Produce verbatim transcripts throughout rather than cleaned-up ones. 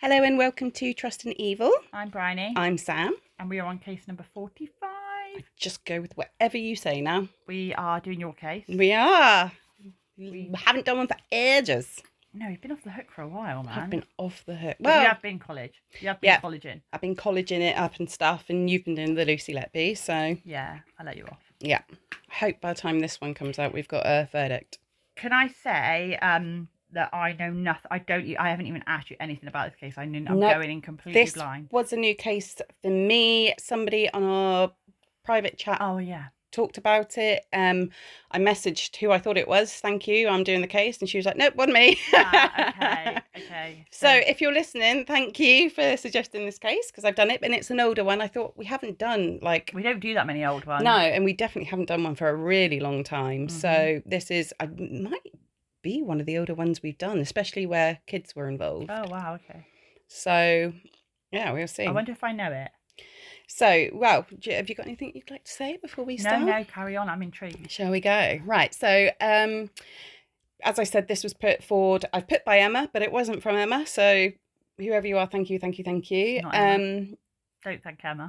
Hello and welcome to Trust and Evil. I'm Bryony. I'm Sam. And we are on case number forty-five. Just go with whatever you say now. We are doing your case. We are. We, we haven't done one for ages. No, you've been off the hook for a while, man. I've been off the hook. Well, you have been college. You have been yeah, colleging. I've been colleging it up and stuff, and you've been doing the Lucy Letby, so... Yeah, I let you off. Yeah. I hope by the time this one comes out, we've got a verdict. Can I say... um. that I know nothing. I don't. I haven't even asked you anything about this case. I know I'm no, going in completely this blind. Was a new case for me. Somebody on our private chat. Oh yeah. Talked about it. Um, I messaged who I thought it was. Thank you. I'm doing the case, and she was like, "Nope, wasn't me." Ah, okay. Okay. So, so if you're listening, thank you for suggesting this case because I've done it, and it's an older one. I thought we haven't done like we don't do that many old ones. No, and we definitely haven't done one for a really long time. Mm-hmm. So this is I might. be one of the older ones we've done, especially where kids were involved. Oh wow, okay. So yeah, we'll see. I wonder if I know it. So, well, have you got anything you'd like to say before we start? No, no, carry on. I'm intrigued. Shall we go? Right. So, um, as I said, this was put forward. I put by Emma, but it wasn't from Emma. So, whoever you are, thank you, thank you, thank you. Not Emma. Um, Don't thank Emma.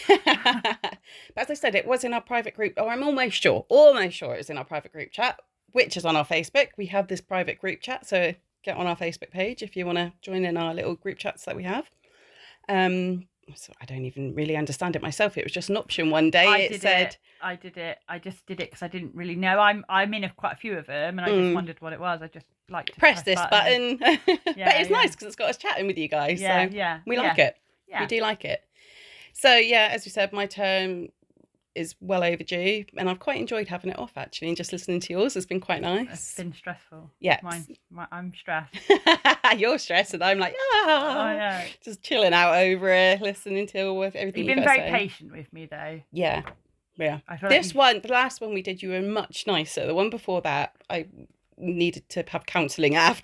But as I said, it was in our private group, or I'm almost sure, almost sure it was in our private group chat, which is on our Facebook. We have this private group chat, so get on our Facebook page if you want to join in our little group chats that we have. Um, so I don't even really understand it myself. It was just an option one day. I it did said, it. I did it. I just did it because I didn't really know. I'm I'm in a, quite a few of them, and I Mm. just wondered what it was. I just like to press, press this button. button. But Yeah, it's yeah. nice because it's got us chatting with you guys. Yeah, so yeah. we yeah. like it. Yeah. We do like it. So yeah, as we said, my term is well overdue, and I've quite enjoyed having it off actually, and just listening to yours has been quite nice. It's been stressful. Yeah. Mine, my, I'm stressed. You're stressed, and I'm like, ah, I know. just chilling out over it, listening to all with everything. You've been you've got very to say. patient with me though. Yeah, yeah. I feel This like one, the last one we did, you were much nicer. The one before that, I needed to have counselling after.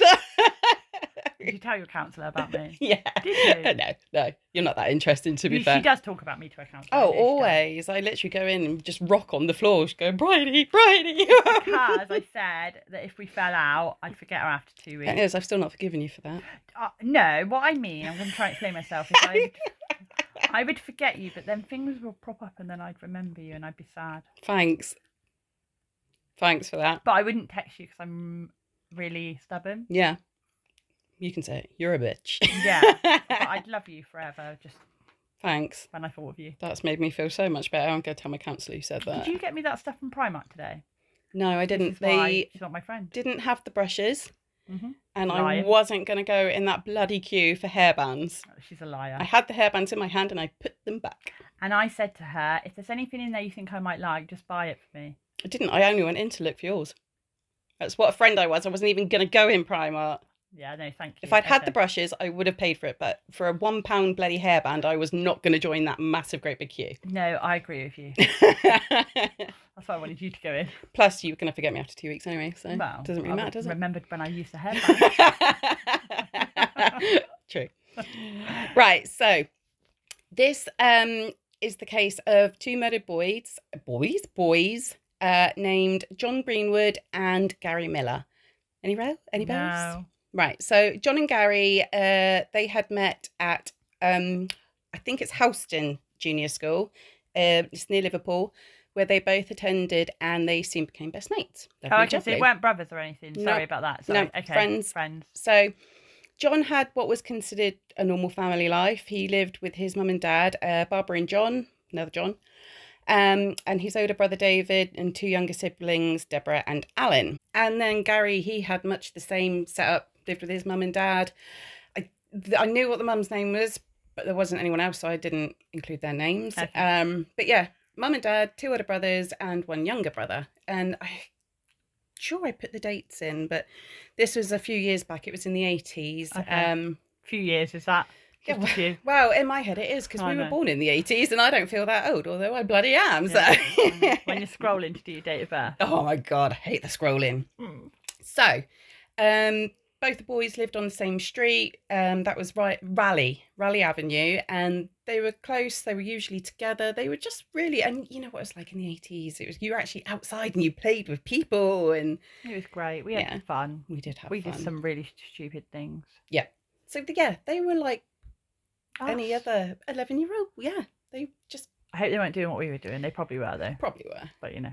Did you tell your counsellor about me? Yeah. Did you? No, no, you're not that interesting, to be She fair. does talk about me to her counsellor. Oh, I do, she does. always. I literally go in and just rock on the floor. She go, Bridie, Bridie. Because I said that if we fell out, I'd forget her after two weeks. That is, I've still not forgiven you for that. Uh, no, what I mean, I'm going to try and explain myself. Is I, would, I would forget you, but then things will prop up and then I'd remember you and I'd be sad. Thanks. Thanks for that. But I wouldn't text you because I'm really stubborn. Yeah. You can say it. You're a bitch. Yeah. But I'd love you forever, just Thanks. when I thought of you. That's made me feel so much better. I'm going to tell my counsellor you said that. Did you get me that stuff from Primark today? No, I didn't. This is why They she's not my friend. didn't have the brushes. Mm-hmm. And Lying. I wasn't going to go in that bloody queue for hairbands. She's a liar. I had the hairbands in my hand and I put them back. And I said to her, if there's anything in there you think I might like, just buy it for me. I didn't. I only went in to look for yours. That's what a friend I was. I wasn't even going to go in Primark. Yeah, no, thank you. If I'd had Okay. the brushes, I would have paid for it. But for a one pound bloody hairband, I was not going to join that massive, great big queue. No, I agree with you. That's why I wanted you to go in. Plus, you were going to forget me after two weeks anyway, so Well, it doesn't really I matter, does it? remembered when I used the hairband. True. Right, so this um is the case of two murdered boys, boys, boys, uh, named John Greenwood and Gary Miller. Any row? Any bells? No. Right, so John and Gary, uh, they had met at, um, I think it's Houston Junior School, uh, it's near Liverpool, where they both attended and they soon became best mates. Oh, Lovely, okay, so lovely. they weren't brothers or anything. No. Sorry about that. Sorry. No, okay. friends. Friends. So John had what was considered a normal family life. He lived with his mum and dad, uh, Barbara and John, another John, um, and his older brother David, and two younger siblings, Deborah and Alan. And then Gary, he had much the same setup, lived with his mum and dad. I, I knew what the mum's name was, but there wasn't anyone else, so I didn't include their names. Okay. Um, but yeah, mum and dad, two older brothers, and one younger brother. And I sure I put the dates in, but this was a few years back. It was in the eighties. Okay. Um, few years, is that? yeah, Just a few. well, in my head it is because I we were know. born in the eighties and I don't feel that old, although I bloody am. Yeah, So I know. When you're scrolling to do your date of birth. oh my God, I hate the scrolling. Mm. So um, both the boys lived on the same street. Um, that was right, Raleigh, Raleigh Avenue. And they were close. They were usually together. They were just really, and you know what it was like in the eighties? It was, you were actually outside and you played with people and It was great. We had Yeah. fun. we did have We fun. did some really stupid things. Yeah. So yeah, they were like any Us. other eleven year old. Yeah, they just I hope they weren't doing what we were doing. They probably were though. probably were. But you know.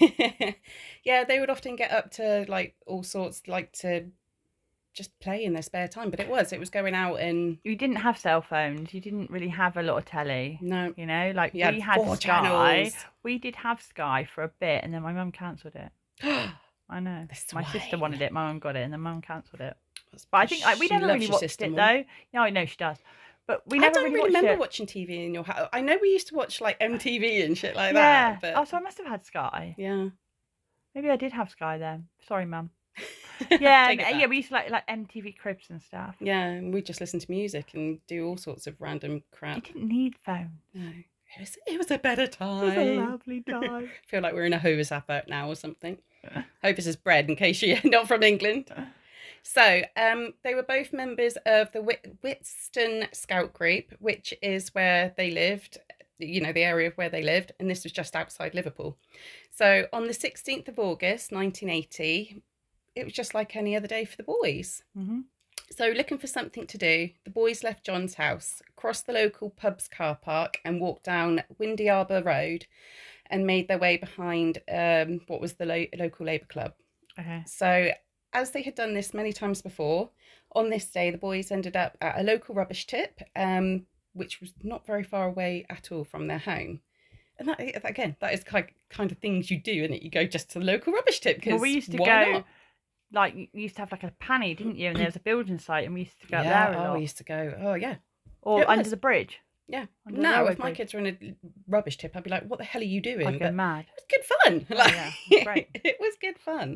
Yeah, they would often get up to like all sorts, like to just play in their spare time. But it was, it was going out and You didn't have cell phones. You didn't really have a lot of telly. no, You know, like you we had had four Sky. channels. We did have Sky for a bit, and then my mum cancelled it. I know. The My sister swine. wanted it. My mum got it, and then mum cancelled it. That's But I because think like, we she never loves really your watched sister it more. though. No, I know she does. But we I never don't really really watched remember it. watching T V in your house. I know we used to watch like M T V and shit like yeah. that. But Oh, so I must have had Sky. yeah. Maybe I did have Sky then. Sorry, mum. Yeah, Take it and- yeah. back. We used to like like M T V Cribs and stuff. Yeah, and we just listen to music and do all sorts of random You crap. didn't need phones. No, it was, it was a better It time. was a lovely time. I feel like we're in a Hovis advert now or something. Hovis is bread, in case you're not from England. So, um, they were both members of the Whit- Whitston Scout Group, which is where they lived, you know, the area of where they lived, and this was just outside Liverpool. So, on the sixteenth of August, nineteen eighty, it was just like any other day for the boys. Mm-hmm. So, looking for something to do, the boys left John's house, crossed the local pub's car park, and walked down Windy Arbour Road and made their way behind um, what was the lo- local Labour Club. Okay. So, as they had done this many times before, on this day, the boys ended up at a local rubbish tip, um, which was not very far away at all from their home. And that, again, that is kind kind of things you do, isn't it? You go just to the local rubbish tip because Well, we used to why go, not? like, you used to have like a panny, didn't you? And there was a building site, and we used to go up Yeah, there a oh, lot. we used to go. Oh, yeah, Or it under was. the bridge. yeah. Under the Now, railway if my bridge. kids were in a rubbish tip, I'd be like, "What the hell are you doing?" I'd go But mad. it was good fun. Oh, Like, yeah, it was great. it was good fun.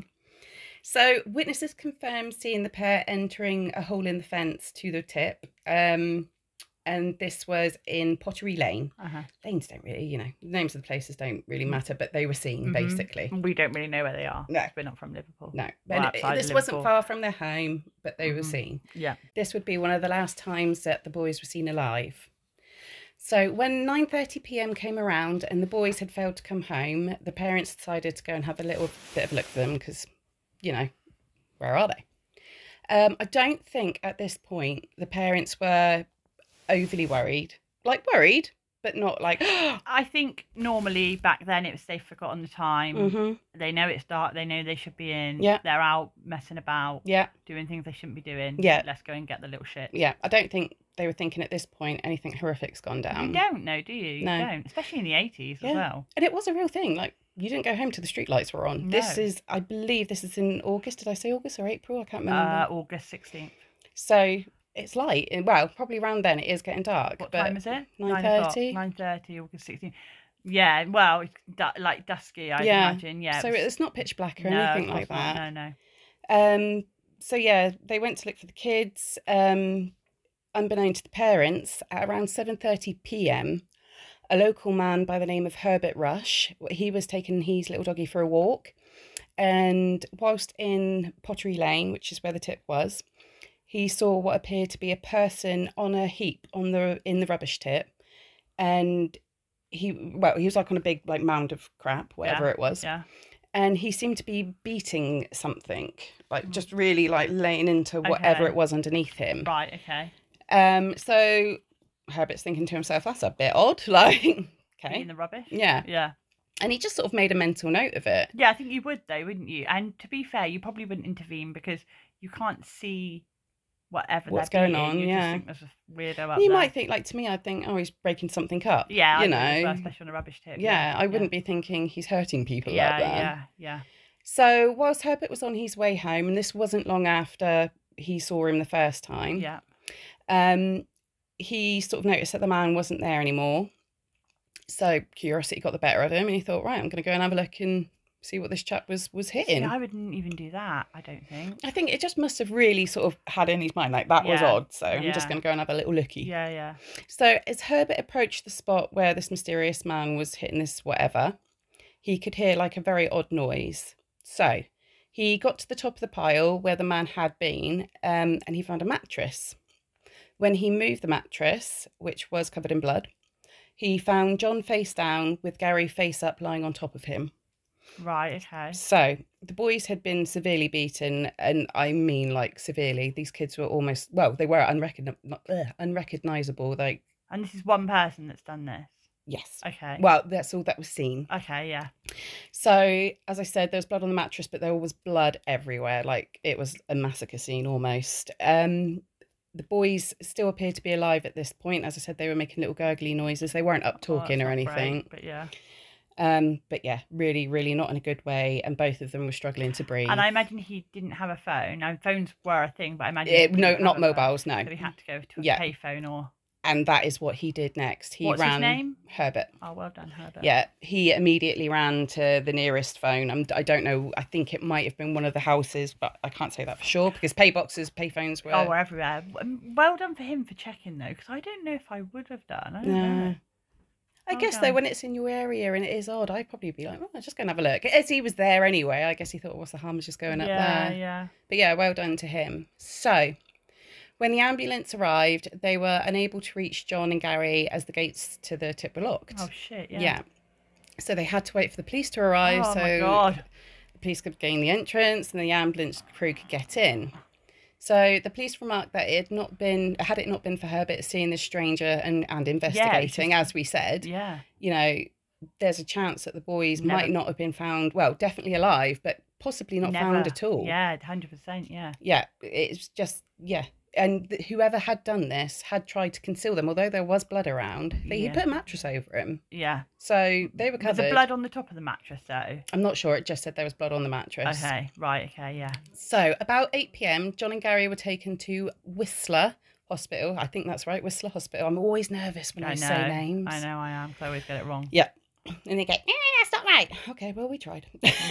So witnesses confirmed seeing the pair entering a hole in the fence to the tip, um, and this was in Pottery Lane. Uh-huh. Lanes don't really, you know, the names of the places don't really matter, but they were seen Mhm. basically. We don't really know where they are. No. 'Cause we're not from Liverpool. No, Well, and outside this of wasn't Liverpool. far from their home, but they were Mhm. seen. Yeah. This would be one of the last times that the boys were seen alive. So when nine thirty p m came around and the boys had failed to come home, the parents decided to go and have a little bit of a look for them because, you know, where are they? Um, I don't think at this point the parents were overly worried. Like worried, but not like, I think normally back then it was they've forgotten the time. Mhm. They know it's dark. They know they should be in. Yeah. They're out messing about, Yeah, doing things they shouldn't be doing. Yeah. Let's go and get the little shit. yeah. I don't think they were thinking at this point anything horrific's gone down. You don't know, do you? You No. don't. Especially in the eighties Yeah. as well. And it was a real thing. Like, you didn't go home till the streetlights were on. This No. is, I believe this is in August. Did I say August or April? I can't remember. Uh, August sixteenth. So it's light. and- Well, probably around then it is getting dark. What but time is it? nine thirty. nine thirty, August sixteenth. Yeah, well, it's du- like dusky, I'd Yeah. imagine. Yeah. So it was- it's not pitch black or no, of anything like course not. that. No, no. Um, so yeah, they went to look for the kids. Um, unbeknown to the parents, at around seven thirty p m, a local man by the name of Herbert Rush, he was taking his little doggy for a walk, and whilst in Pottery Lane, which is where the tip was, he saw what appeared to be a person on a heap on the in the rubbish tip, and he well he was like on a big like mound of crap, whatever Yeah, it was. Yeah. And he seemed to be beating something, like Mm. just really like laying into whatever Okay. it was underneath him. Right, okay. Um, so Herbert's thinking to himself, that's a bit odd. Like, Be okay. in the rubbish? Yeah. Yeah. And he just sort of made a mental note of it. Yeah, I think you would though, wouldn't you? And to be fair, you probably wouldn't intervene because you can't see whatever What's they're going beating. on, You yeah. just think there's a weirdo up You there. might think, like, to me, I'd think, oh, he's breaking something up. Yeah, You I would know. as well, especially on a rubbish tip. Yeah, I wouldn't be thinking he's hurting people Yeah, up there. yeah, yeah. So whilst Herbert was on his way home, and this wasn't long after he saw him the first time, Yeah. um, he sort of noticed that the man wasn't there anymore. So curiosity got the better of him, and he thought, right, I'm going to go and have a look and see what this chap was was hitting. See, I wouldn't even do that, I don't think. I think it just must have really sort of had in his mind, like, that was Yeah, odd, so I'm just yeah. going to go and have a little looky. Yeah, yeah. So as Herbert approached the spot where this mysterious man was hitting this whatever, he could hear like a very odd noise. So he got to the top of the pile where the man had been, um, and he found a mattress. When he moved the mattress, which was covered in blood, he found John face down with Gary face up lying on top of him. Right, okay. So the boys had been severely beaten, and I mean like severely. These kids were almost, well, they were unrecogn- not, ugh, unrecognizable. Like, And this is one person that's done this? yes. Okay. Well, that's all that was seen. Okay, yeah. So, as I said, there was blood on the mattress, but there was blood everywhere. Like, it was a massacre scene almost. Um, the boys still appeared to be alive at this point. As I said, they were making little gurgly noises. They weren't up talking oh, or not anything. Great, but yeah. Um, but yeah, really, really not in a good way. And both of them were struggling to breathe. And I imagine he didn't have a phone. Now, phones were a thing, but I imagine It, he no, didn't not have a phone. mobiles. No. So he had to go to a Yeah. payphone or. And that is what he did next. He What's ran his name? Herbert. Oh, well done, Herbert. Yeah, he immediately ran to the nearest phone. I'm, I don't know. I think it might have been one of the houses, but I can't say that for sure because pay boxes, pay phones were. Oh, we're everywhere. Well done for him for checking though, because I don't know if I would have done. I don't No. know. I Well guess done. though, when it's in your area and it is odd, I'd probably be like, oh, I'll just go and have a look. As he was there anyway, I guess he thought, what's the harm of just going up Yeah, there? yeah. But yeah, well done to him. So, when the ambulance arrived, they were unable to reach John and Gary as the gates to the tip were locked. Oh shit, yeah. Yeah. So they had to wait for the police to arrive. Oh so my god. the police could gain the entrance and the ambulance crew could get in. So the police remarked that it had not been, had it not been for Herbert seeing this stranger and, and investigating, just- as we said, Yeah. you know, there's a chance that the boys Never- might not have been found, well, definitely alive, but possibly not Never. found at all. Yeah, one hundred percent, yeah. Yeah, it's just, yeah. And th- whoever had done this had tried to conceal them, although there was blood around. They he Yeah. put a mattress over him. Yeah. So they were Was covered. there blood on the top of the mattress though? I'm not sure. It just said there was blood on the mattress. Okay, right, okay, yeah. So about eight p.m, John and Gary were taken to Whistler Hospital. I think that's right, Whistler Hospital. I'm always nervous when I, I know. say names. I know I am, 'cause I always get it wrong. Yeah. And they go, eh, that's not right. Okay, well, we tried.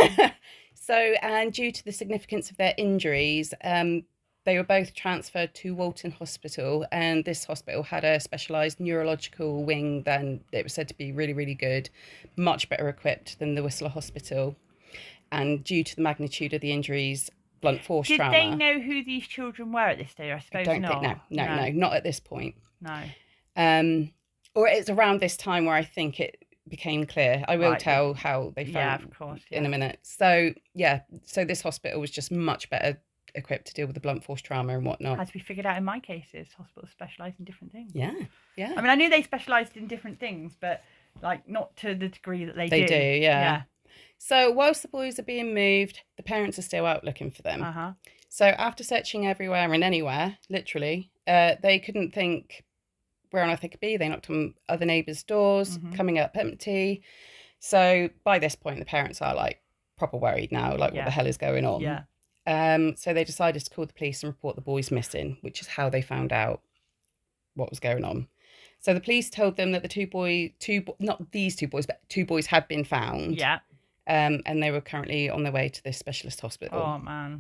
So, and due to the significance of their injuries, um, they were both transferred to Walton Hospital, and this hospital had a specialised neurological wing than it was said to be really, really good, much better equipped than the Whistler Hospital. And due to the magnitude of the injuries, blunt force Did trauma. they know who these children were at this stage? I I suppose don't not. think, no, no, no, not at this point. No. Um, or it's around this time where I think it became clear. I will Right. tell how they found Yeah, of course. Yeah. in a minute. So yeah, so this hospital was just much better equipped to deal with the blunt force trauma and whatnot. As we figured out in my cases, hospitals specialise in different things. Yeah, yeah. I mean, I knew they specialised in different things, but like not to the degree that they, They do. do, yeah. So whilst the boys are being moved, the parents are still out looking for them. Uh huh. So after searching everywhere and anywhere, literally, uh, they couldn't think where on earth they could be. They knocked on other neighbours' doors, Mhm. coming up empty. So by this point, the parents are like proper worried now, like what Yeah. the hell is going on? Yeah. Um, so they decided to call the police and report the boys missing, which is how they found out what was going on. So the police told them that the two boy, two bo- not these two boys, but two boys had been found. Yeah. Um, and they were currently on their way to this specialist hospital. Oh man.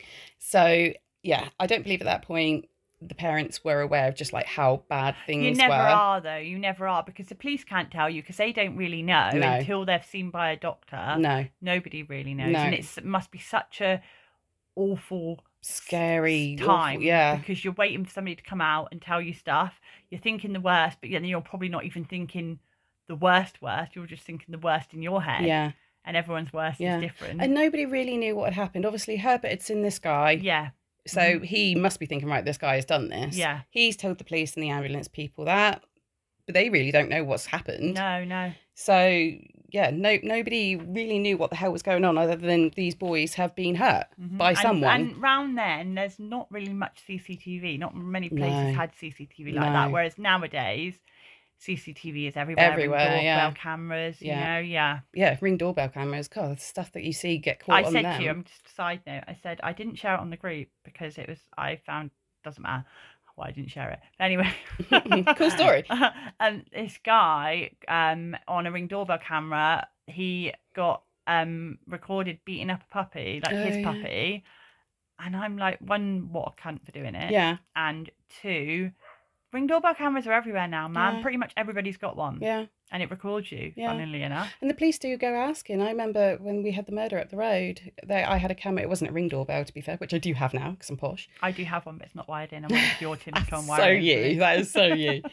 So yeah, I don't believe at that point the parents were aware of just like how bad things You never were. are though. You never are, because the police can't tell you, because they don't really know No. until they're seen by a doctor. No, Nobody really knows, No. and it's, it must be such a awful scary time. awful, yeah, Because you're waiting for somebody to come out and tell you stuff. You're thinking the worst, but then you're probably not even thinking the worst worst. You're just thinking the worst in your head. yeah. And everyone's worst Yeah. is different. And nobody really knew what had happened. Obviously, Herbert had seen this guy. yeah. So he must be thinking, right, this guy has done this. Yeah. He's told the police and the ambulance people that, but they really don't know what's happened. No, no. So yeah, no, nobody really knew what the hell was going on, other than these boys have been hurt Mhm. by And- someone. And round then, there's not really much C C T V. Not many places No. had C C T V like No. that. Whereas nowadays, C C T V is everywhere. Everywhere, and doorbell yeah. cameras, you Yeah. know, yeah. Yeah, ring doorbell cameras. God, the stuff that you see get caught I on said them. to you, I'm just a side note, I said I didn't share it on the group because it was, I found, doesn't matter why I didn't share it. But anyway. Cool story. And this guy, um, on a ring doorbell camera, he got um recorded beating up a puppy, like Oh, his yeah. puppy. And I'm like, one, what a cunt for doing it. Yeah, And two, ring doorbell cameras are everywhere now, man. Yeah. Pretty much everybody's got one. yeah. And it records you, Yeah. funnily enough. And the police do go asking. I remember when we had the murder up the road, they, I had a camera. It wasn't a ring doorbell, to be fair, which I do have now because I'm posh. I do have one, but it's not wired in. I'm waiting for your tin to come so wire it. you. That is so you.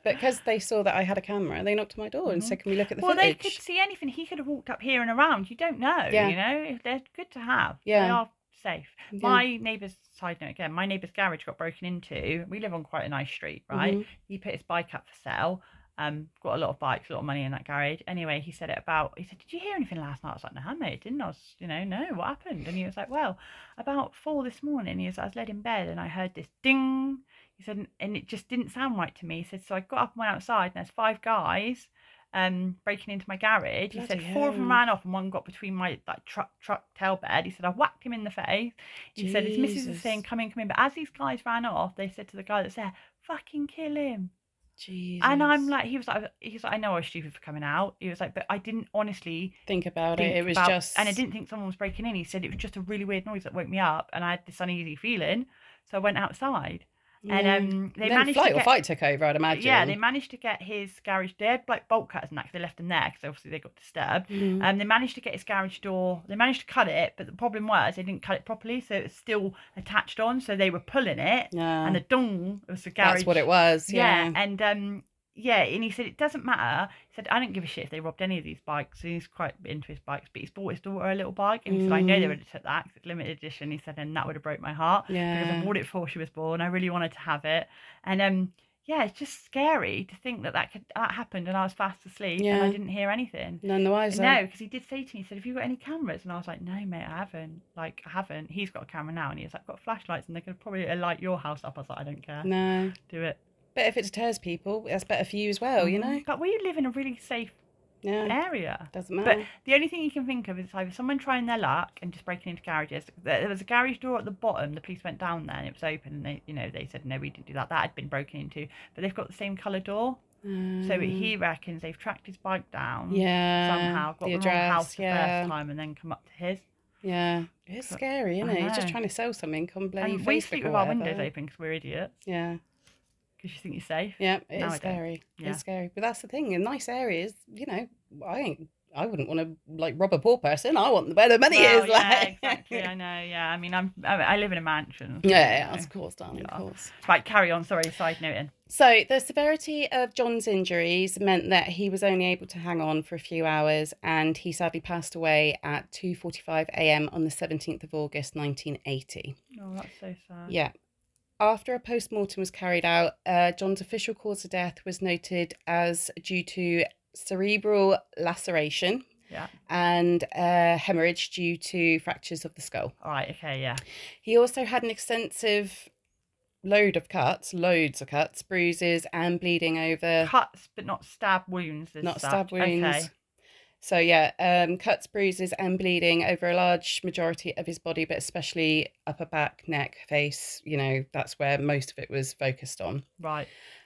because they saw that I had a camera, they knocked on my door mm-hmm. and said, "Can we look at the well, footage?" Well, they could see anything. He could have walked up here and around. You don't know. Yeah. You know, they're good to have. Yeah. They are safe. Yeah. My neighbour's side note again. My neighbour's garage got broken into. We live on quite a nice street, right? Mm-hmm. He put his bike up for sale. Um, got a lot of bikes, a lot of money in that garage. Anyway, he said it about, he said, "Did you hear anything last night?" I was like, "No, mate, didn't I?" was, you know, no, what happened? And he was like, "Well, about four this morning, he was, I was laid in bed and I heard this ding." He said, and it just didn't sound right to me. He said, "So I got up and went outside and there's five guys um, breaking into my garage." Bloody he said, "Four hell. of them ran off and one got between my like truck truck tail bed." He said, "I whacked him in the face." He Jesus. said, "His missus was saying, 'Come in, come in.' But as these guys ran off, they said to the guy that's there, 'Fucking kill him.'" Jesus. And I'm like, he was like, he was like, "I know I was stupid for coming out." He was like, "But I didn't honestly think about think it. It was about, just, and I didn't think someone was breaking in." He said it was just a really weird noise that woke me up, and I had this uneasy feeling, so I went outside. Yeah. And um, they and then managed flight to get, or fight took over, I'd imagine. Yeah, they managed to get his garage. They had like bolt cutters and that, because they left them there because obviously they got disturbed. And mm. um, they managed to get his garage door. They managed to cut it, but the problem was they didn't cut it properly, so it's still attached on. So they were pulling it, yeah. and the dong was the garage. That's what it was. Yeah, yeah. and um. Yeah, and he said it doesn't matter. He said, "I don't give a shit if they robbed any of these bikes." And he's quite into his bikes, but he's bought his daughter a little bike, and he mm. said, "I know they would have took that because it's limited edition." He said, "And that would have broke my heart yeah. because I bought it before she was born. I really wanted to have it." And um, yeah, it's just scary to think that that could that happened, and I was fast asleep yeah. and I didn't hear anything. None the wiser. No, because he did say to me, he said, "Have you got any cameras?" And I was like, "No, mate, I haven't. Like, I haven't." He's got a camera now, and he's like, "Got flashlights, and they could probably light your house up." I was like, "I don't care. No, do it." But if it deters people, that's better for you as well, you know? But we live in a really safe yeah. area. Doesn't matter. But the only thing you can think of is either someone trying their luck and just breaking into garages. There was a garage door at the bottom. The police went down there and it was open, and they, you know, they said, "No, we didn't do that. That had been broken into." But they've got the same colour door. Mm. So he reckons they've tracked his bike down. Yeah. Somehow. Got the, the address, wrong house the yeah. first time and then come up to his. Yeah. It's but, scary, isn't it? He's just trying to sell something on bloody and Facebook. We sleep with our windows open because we're idiots. Yeah. Because you think you're safe. Yeah, it is scary. Yeah. It's scary. But that's the thing. In nice areas, you know, I ain't, I wouldn't want to like rob a poor person. I want where the money well, is. Yeah, like. exactly. I know. Yeah, I mean, I'm I, I live in a mansion. So yeah, yeah, of course, darling, yeah. of course. Right, carry on. Sorry, side noting. So the severity of John's injuries meant that he was only able to hang on for a few hours, and he sadly passed away at two forty-five a.m. on the seventeenth of August, nineteen eighty. Oh, that's so sad. Yeah. After a post-mortem was carried out, uh, John's official cause of death was noted as due to cerebral laceration yeah. and uh, hemorrhage due to fractures of the skull. All right, okay, yeah. He also had an extensive load of cuts, loads of cuts, bruises and bleeding over... Cuts, but not stab wounds. Not such. stab wounds. Okay. So yeah, um, cuts, bruises and bleeding over a large majority of his body, but especially upper back, neck, face, you know, that's where most of it was focused on. Right.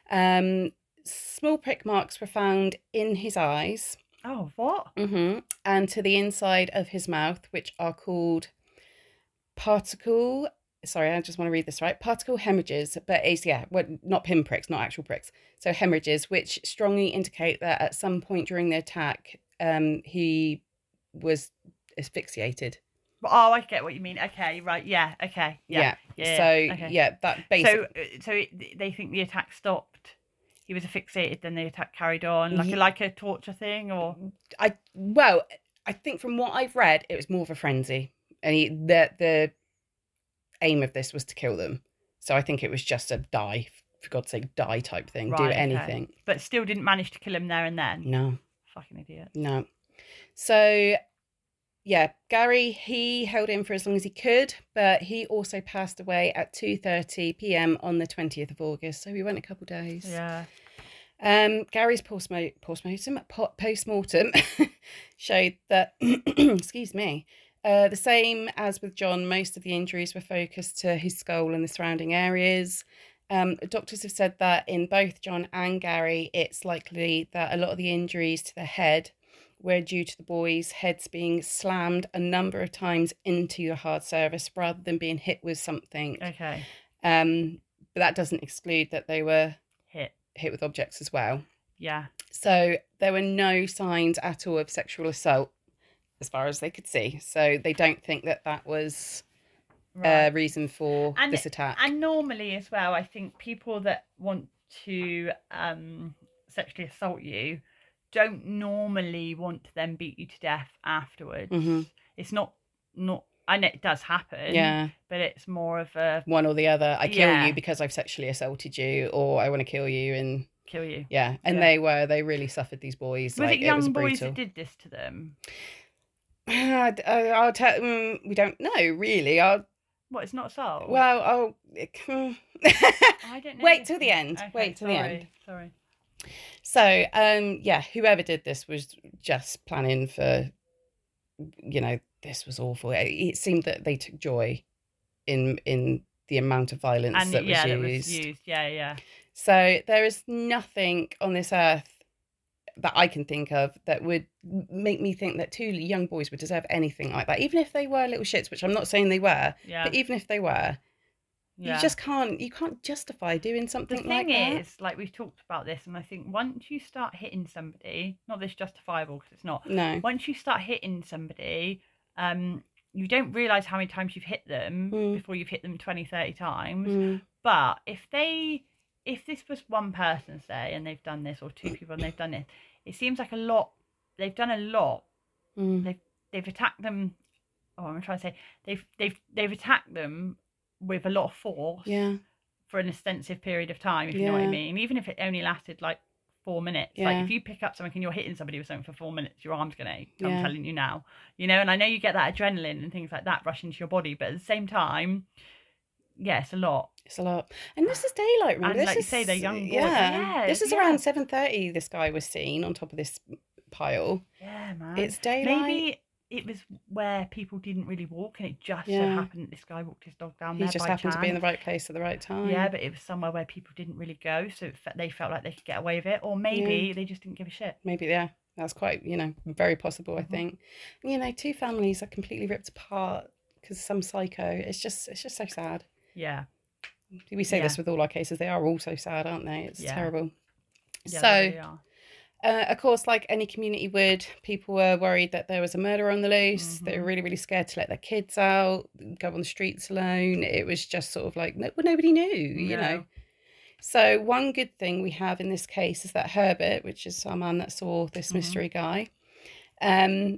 Um, small prick marks were found in his eyes. Oh, what? Mm-hmm. And to the inside of his mouth, which are called particle... Sorry, I just want to read this right. Particle hemorrhages, but it's, yeah, well, not pinpricks, not actual pricks. So hemorrhages, which strongly indicate that at some point during the attack, um, he was asphyxiated. Oh, I get what you mean. Okay, right, yeah, okay, yeah. Yeah, yeah. So, okay. yeah, that basically... So, so it, they think the attack stopped. He was asphyxiated, then the attack carried on, like, yeah. a, like a torture thing, or... I Well, I think from what I've read, it was more of a frenzy. And he, the, the aim of this was to kill them. So I think it was just a die, for God's sake, die type thing, right, do anything. Okay. But still didn't manage to kill him there and then? No. Fucking idiot. No. So, yeah, Gary, he held in for as long as he could, but he also passed away at two thirty p.m. on the twentieth of August. So we went a couple of days. Yeah. Um, Gary's postmortem, postmortem, postmortem showed that, excuse me, uh, the same as with John, most of the injuries were focused to his skull and the surrounding areas. Um, doctors have said that in both John and Gary, it's likely that a lot of the injuries to the head were due to the boys' heads being slammed a number of times into the hard surface rather than being hit with something. Okay. Um, but that doesn't exclude that they were hit hit with objects as well. Yeah. So there were no signs at all of sexual assault as far as they could see. So they don't think that that was... Right. Uh, reason for and, this attack. And normally as well, I think people that want to um, sexually assault you don't normally want to then beat you to death afterwards. Mm-hmm. It's not not. I know it does happen. Yeah, but it's more of a one or the other. I kill Yeah. you because I've sexually assaulted you, or I want to kill you and kill you. yeah. And Yeah. they were they really suffered, these boys. Was like, it young was boys brutal. that did this to them? Uh, I'll tell. Um, we don't know really. I'll. What? It's not assault. Well, I'll. I don't know. Wait this till the one. end. Okay, Wait till sorry, the end. Sorry. So, um, yeah, whoever did this was just planning for, you know, this was awful. It, it seemed that they took joy in in the amount of violence And that was yeah, used. that was used. Yeah, yeah. So there is nothing on this earth that I can think of that would make me think that two young boys would deserve anything like that, even if they were little shits, which I'm not saying they were, Yeah. but even if they were, Yeah. you just can't, you can't justify doing something The like thing that. is, like we've talked about this, and I think once you start hitting somebody, not this justifiable because it's not. No. Once you start hitting somebody, um, you don't realise how many times you've hit them Mm. before you've hit them twenty, thirty times. Mm. But if they, if this was one person, say, and they've done this, or two people and they've done this, it seems like a lot. They've done a lot. Mm. They've they've attacked them. Oh, I'm trying to say they've they've they've attacked them with a lot of force. Yeah. For an extensive period of time, if you know what I Yeah. mean. Even if it only lasted like four minutes. Yeah. Like if you pick up something and you're hitting somebody with something for four minutes, your arm's gonna ache. I'm Yeah. telling you now. You know, and I know you get that adrenaline and things like that rush into your body, but at the same time, yeah, it's a lot. It's a lot. And this is daylight, remember? And this like you is, say, they're young boys. Yeah. Yeah, This is yeah. around seven thirty this guy was seen on top of this pile. Yeah, man. It's daylight. Maybe it was where people didn't really walk, and it just so Yeah. happened that this guy walked his dog down He there just by happened to be in the chance. right place at the right time. Yeah, but it was somewhere where people didn't really go, so it fe- they felt like they could get away with it, or maybe Yeah. they just didn't give a shit. Maybe, yeah. That's quite, you know, very possible, I Mhm. think. And, you know, two families are completely ripped apart because some psycho. It's just, it's just so sad. Yeah. We say Yeah. this with all our cases. They are all so sad, aren't they? It's Yeah. terrible. Yeah, so, they really are. Uh, of course, like any community would, people were worried that there was a murder on the loose. They were Mhm. really, really scared to let their kids out, go on the streets alone. It was just sort of like, no, well, nobody knew, you know. No. So one good thing we have in this case is that Herbert, which is our man that saw this Mhm. mystery guy, um,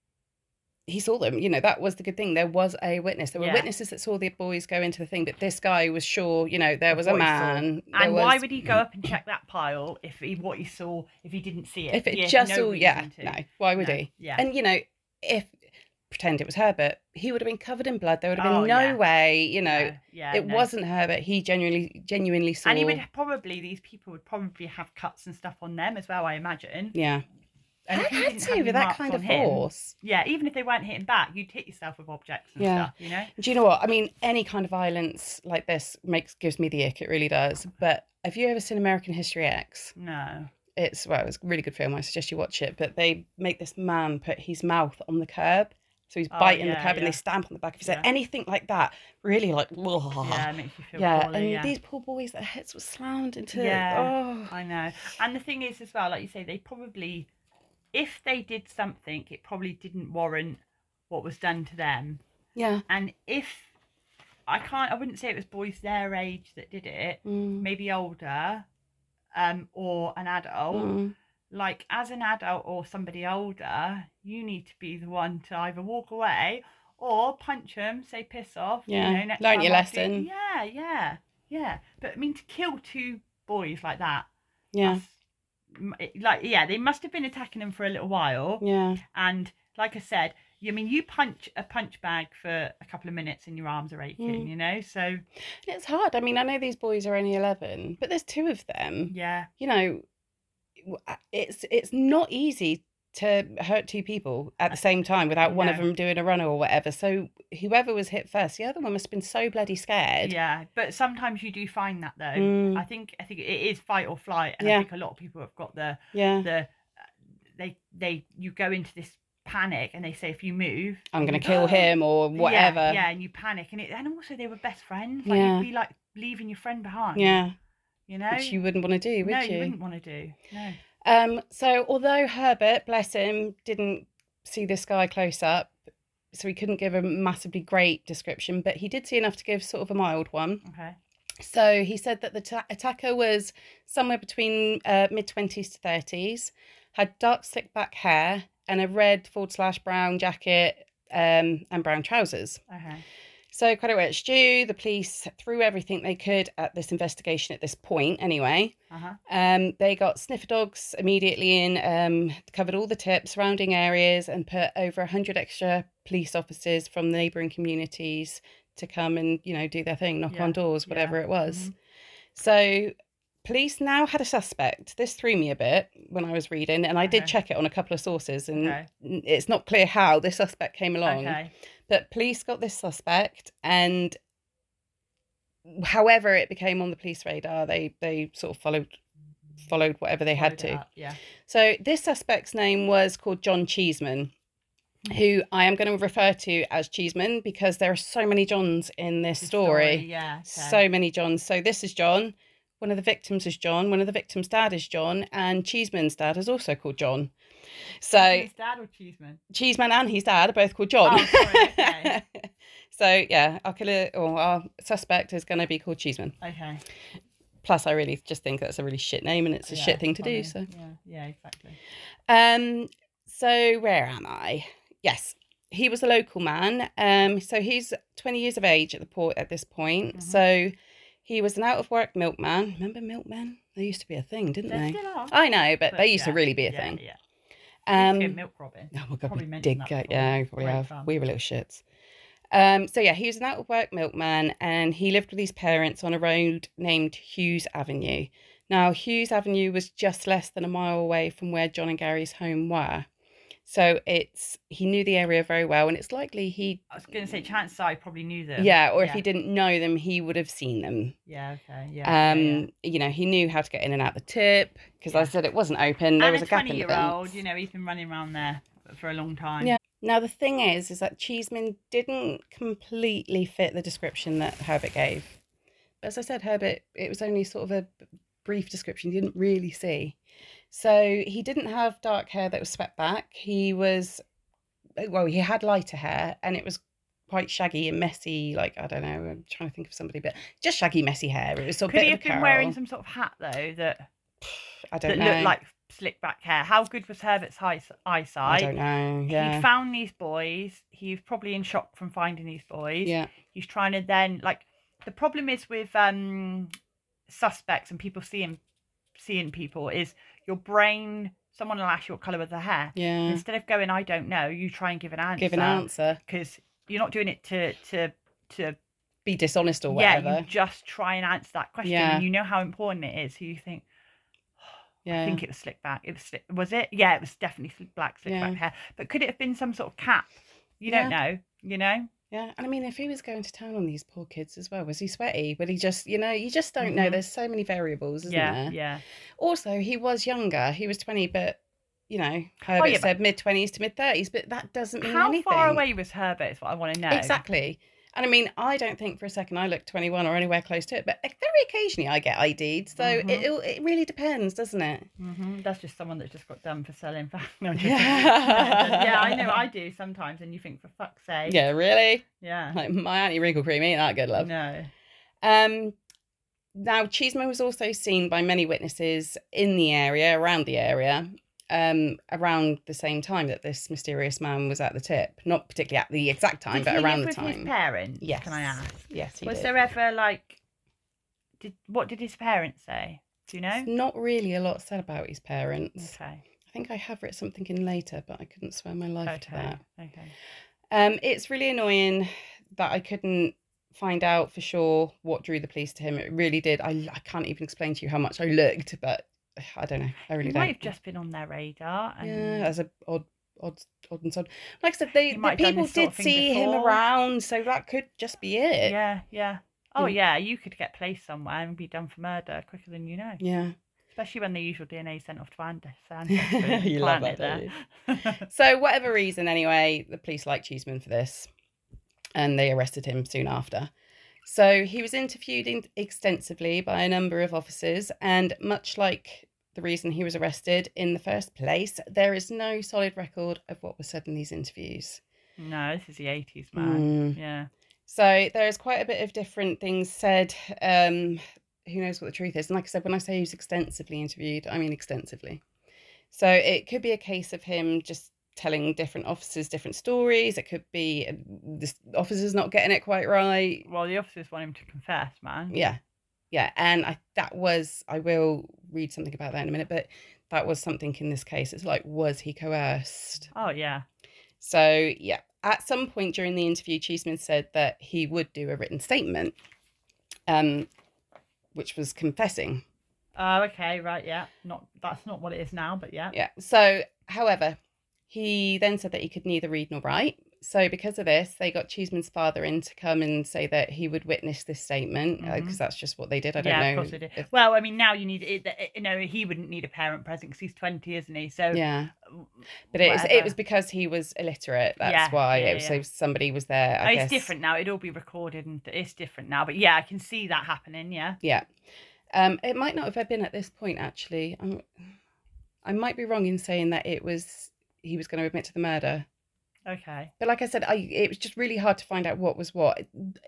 he saw them. You know, that was the good thing. There was a witness. There were Yeah. witnesses that saw the boys go into the thing, but this guy was sure, you know, there was a What he saw. man. there And why was- would he go up and check that pile if he what he saw if he didn't see it? If it He had just no all, yeah, reason to. no, why would No, he? Yeah. And, you know, if, pretend it was Herbert, he would have been covered in blood. There would have been Oh, no yeah. way, you know, No, yeah, it no. wasn't Herbert. He genuinely, genuinely saw. And he would probably these people would probably have cuts and stuff on them as well, I imagine. Yeah. And if Had he had didn't to have any with that marks kind on of him- force. Yeah, even if they weren't hitting back, you'd hit yourself with objects and Yeah. stuff, you know? Do you know what? I mean, any kind of violence like this makes gives me the ick. It really does. But have you ever seen American History X? No. It's, well, it's a really good film. I suggest you watch it. But they make this man put his mouth on the curb. So he's Oh, biting the yeah, curb and yeah. they stamp on the back of his head. Yeah. Anything like that, really like, whoa. Yeah, it makes you feel Yeah, poorly, and yeah. these poor boys, their heads were slammed into. Yeah. Oh, I know. And the thing is as well, like you say, they probably, if they did something, it probably didn't warrant what was done to them. yeah. And if, I can't, I wouldn't say it was boys their age that did it, Mm. maybe older, um, or an adult. Mm. Like, as an adult or somebody older, you need to be the one to either walk away or punch them, say piss off. Yeah. You know, next Learn time your I'll do- lesson. Yeah, yeah, yeah. But I mean, to kill two boys like that, Yeah. that's- m- it- like, yeah, they must have been attacking them for a little while. Yeah. And like I said, you I mean, you punch a punch bag for a couple of minutes and your arms are aching, Mm. you know? So, It's hard. I mean, I know these boys are only eleven, but there's two of them. yeah. You know, it's it's not easy to hurt two people at the same time without one of No. them doing a runner or whatever. So whoever was hit first, the other one must have been so bloody scared. Yeah, but sometimes you do find that though. Mm. I think I think it is fight or flight, and Yeah. I think a lot of people have got the Yeah. the uh, they they you go into this panic and they say if you move, I'm you gonna go, kill "Oh." him or whatever. Yeah, yeah, and you panic, and it and also they were best friends. Like Yeah. you'd be like leaving your friend behind. Yeah. you know. Which you wouldn't want to do, would no, you? you wouldn't want to do. No. Um, so although Herbert, bless him, didn't see this guy close up, so he couldn't give a massively great description, but he did see enough to give sort of a mild one. Okay. So he said that the ta- attacker was somewhere between uh, mid twenties to thirties, had dark slick back hair and a red forward slash brown jacket um, and brown trousers. Okay. So credit where it's due, the police threw everything they could at this investigation at this point anyway. Uh-huh. Um, they got sniffer dogs immediately in, um, covered all the tips, surrounding areas, and put over one hundred extra police officers from the neighbouring communities to come and, you know, do their thing, knock Yeah. on doors, whatever Yeah. it was. Mm-hmm. So police now had a suspect. This threw me a bit when I was reading, and I did Okay. check it on a couple of sources, and Okay. it's not clear how this suspect came along. Okay. But police got this suspect, and however it became on the police radar, they they sort of followed followed whatever they had Followed it to. up, yeah. So this suspect's name was called John Cheeseman, who I am going to refer to as Cheeseman because there are so many Johns in this The story. Yeah. Okay. So many Johns. So this is John. One of the victims is John. One of the victims' dad is John. And Cheeseman's dad is also called John. So His dad or Cheeseman? Cheeseman and his dad are both called John. Oh, sorry, okay. So yeah, our killer or our suspect is going to be called Cheeseman. Okay. Plus, I really just think that's a really shit name and it's a Yeah, shit thing to funny. do. So Yeah. Yeah. Exactly. Um, so where am I? Yes, he was a local man. Um, so he's twenty years of age at the port at this point. Mhm. So he was an out of work milkman. Remember milkmen? They used to be a thing, didn't There they? still are. I know, but, But they used yeah, to really be a yeah, thing. Yeah. Um, Um, milk robbing. oh my god, Probably we mentioned did that go. before. Yeah, we probably Great have. fun. We were little shits. Um, so yeah, he was an out of work milkman, and he lived with his parents on a road named Hughes Avenue. Now, Hughes Avenue was just less than a mile away from where John and Gary's home were. So it's he knew the area very well, and it's likely he, I was going to say, chances are he probably knew them. yeah, or if yeah. he didn't know them, he would have seen them. Yeah. Okay. Yeah. Um, yeah, yeah. you know, he knew how to get in and out the tip because Yeah. I said it wasn't open. There And was a a gap in the twenty-year-old, fence. you know, he's been running around there for a long time. Yeah. Now the thing is, is that Cheeseman didn't completely fit the description that Herbert gave. As I said, Herbert, it was only sort of a brief description. You didn't really see. So he didn't have dark hair that was swept back. He was, well, he had lighter hair, and it was quite shaggy and messy. Like, I don't know, I'm trying to think of somebody, but just shaggy, messy hair. It was sort of Could bit he of have a been curl. wearing some sort of hat though that I don't that know. looked like slick back hair? How good was Herbert's high, eyesight? I don't know. Yeah. He found these boys. He was probably in shock from finding these boys. Yeah. He's trying to then, like, the problem is with um suspects and people seeing seeing people is your brain. Someone will ask you what colour was the hair. Yeah. And instead of going, I don't know, you try and give an answer. Give an answer. Because you're not doing it to to to Be dishonest or whatever. yeah. You just try and answer that question, Yeah. and you know how important it is. So you think. Yeah. I think it was slick back. It was slick, was it? Yeah, it was definitely slick black, slick Yeah. back hair. But could it have been some sort of cap? You Yeah. don't know. You know. Yeah, and I mean, if he was going to town on these poor kids as well, was he sweaty? Would he just, you know, you just don't know. Mhm. There's so many variables, isn't Yeah, there? yeah. Also, he was younger. He was twenty, but, you know, Herbert Oh, yeah, but- said mid twenties to mid thirties, but that doesn't mean How anything. far away was Herbert? Is what I want to know. Exactly. And I mean, I don't think for a second I look twenty-one or anywhere close to it, but very occasionally I get I D'd. So Mhm. it, it really depends, doesn't it? Mm-hmm. That's just someone that just got done for selling. No, I'm joking. Yeah. yeah, I know. I do sometimes, and you think, for fuck's sake. Yeah, really? Yeah. Like, my anti-wrinkle cream ain't that good, love. No. Um, now, Cheeseman was also seen by many witnesses in the area, around the area, um, around the same time that this mysterious man was at the tip. Not particularly at the exact time, Did but he around live the with time. his parents? Yes. Can I ask? Yes, he Was did. there ever like, did what did his parents say? Do you know? Not really a lot said about his parents. Okay. I think I have written something in later, but I couldn't swear my life to Okay. that. Okay. Um, it's really annoying that I couldn't find out for sure what drew the police to him. It really did. I, I can't even explain to you how much I looked, but I don't know. I really He don't. might have just been on their radar. And Yeah, as a odd, odd, odd and sod. Like I said, they, He the might have done people this sort did of thing see him before. around, so that could just be it. Yeah, yeah. Oh, Mm. yeah. You could get placed somewhere and be done for murder quicker than you know. Yeah. Especially when the usual D N A is sent off to ancestors. You love that, don't So, whatever reason, anyway, the police liked Cheeseman for this, and they arrested him soon after. So he was interviewed in- extensively by a number of officers, and much like the reason he was arrested in the first place, there is no solid record of what was said in these interviews. No, this is the eighties, man. Mm. Yeah. So there's quite a bit of different things said. Um, who knows what the truth is? And like I said, when I say he was extensively interviewed, I mean extensively. So it could be a case of him just telling different officers different stories. It could be the officers not getting it quite right. Well, the officers want him to confess, man. Yeah. Yeah. And I that was, I will read something about that in a minute, but that was something in this case. It's like, was he coerced? Oh, yeah. So, yeah. At some point during the interview, Cheeseman said that he would do a written statement, um, which was confessing. Oh, okay, right, yeah. Not that's not what it is now, but yeah. Yeah. So, however, he then said that he could neither read nor write. So, because of this, they got Cheeseman's father in to come and say that he would witness this statement, because mm-hmm. uh, that's just what they did. I don't yeah, know. Yeah, of course they did. If... Well, I mean, now you need it. You know, he wouldn't need a parent present because he's twenty, isn't he? So yeah. But it was, it was because he was illiterate. That's yeah, why. Yeah, it was, yeah. So somebody was there. I oh, guess. It's different now. It'll all be recorded, and it's different now. But yeah, I can see that happening. Yeah. Yeah. Um, it might not have been at this point, actually. I'm, I might be wrong in saying that it was he was going to admit to the murder. Okay. But like I said, I it was just really hard to find out what was what.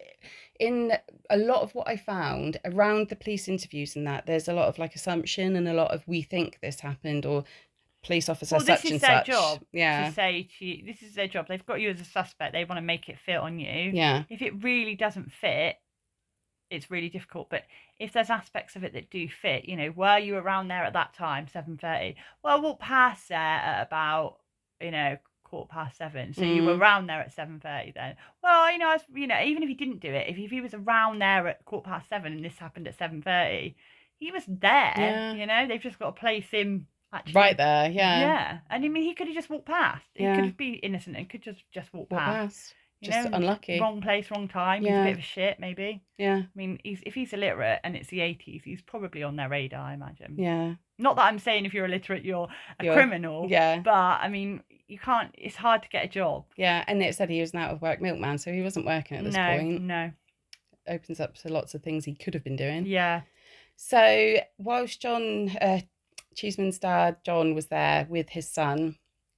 In a lot of what I found around the police interviews and that, there's a lot of like assumption and a lot of we think this happened or police officer well, such this is and their such. Job yeah. To say to you, this is their job. They've got you as a suspect. They want to make it fit on you. Yeah. If it really doesn't fit, it's really difficult. But if there's aspects of it that do fit, you know, were you around there at that time, seven thirty? Well, I walked past there at about, you know, quarter past seven. So mm. you were around there at seven thirty then. Well, you know, I was, you know, even if he didn't do it, if, if he was around there at quarter past seven and this happened at seven thirty, he was there, yeah. You know, they've just got to place him actually. Right there, yeah. Yeah. And I mean, he could have just walked past. He yeah. could have been innocent and could just, just walk, walk past. past. You just know, unlucky. Wrong place, wrong time. Yeah. He's a bit of a shit, maybe. Yeah. I mean, he's if he's illiterate and it's the eighties, he's probably on their radar, I imagine. Yeah. Not that I'm saying if you're illiterate, you're a you're, criminal. Yeah. But, I mean, you can't, it's hard to get a job. Yeah. And it said he was an out of work milkman, so he wasn't working at this no, point. No. Opens up to lots of things he could have been doing. Yeah. So, whilst John, uh, Cheeseman's dad, John, was there with his son,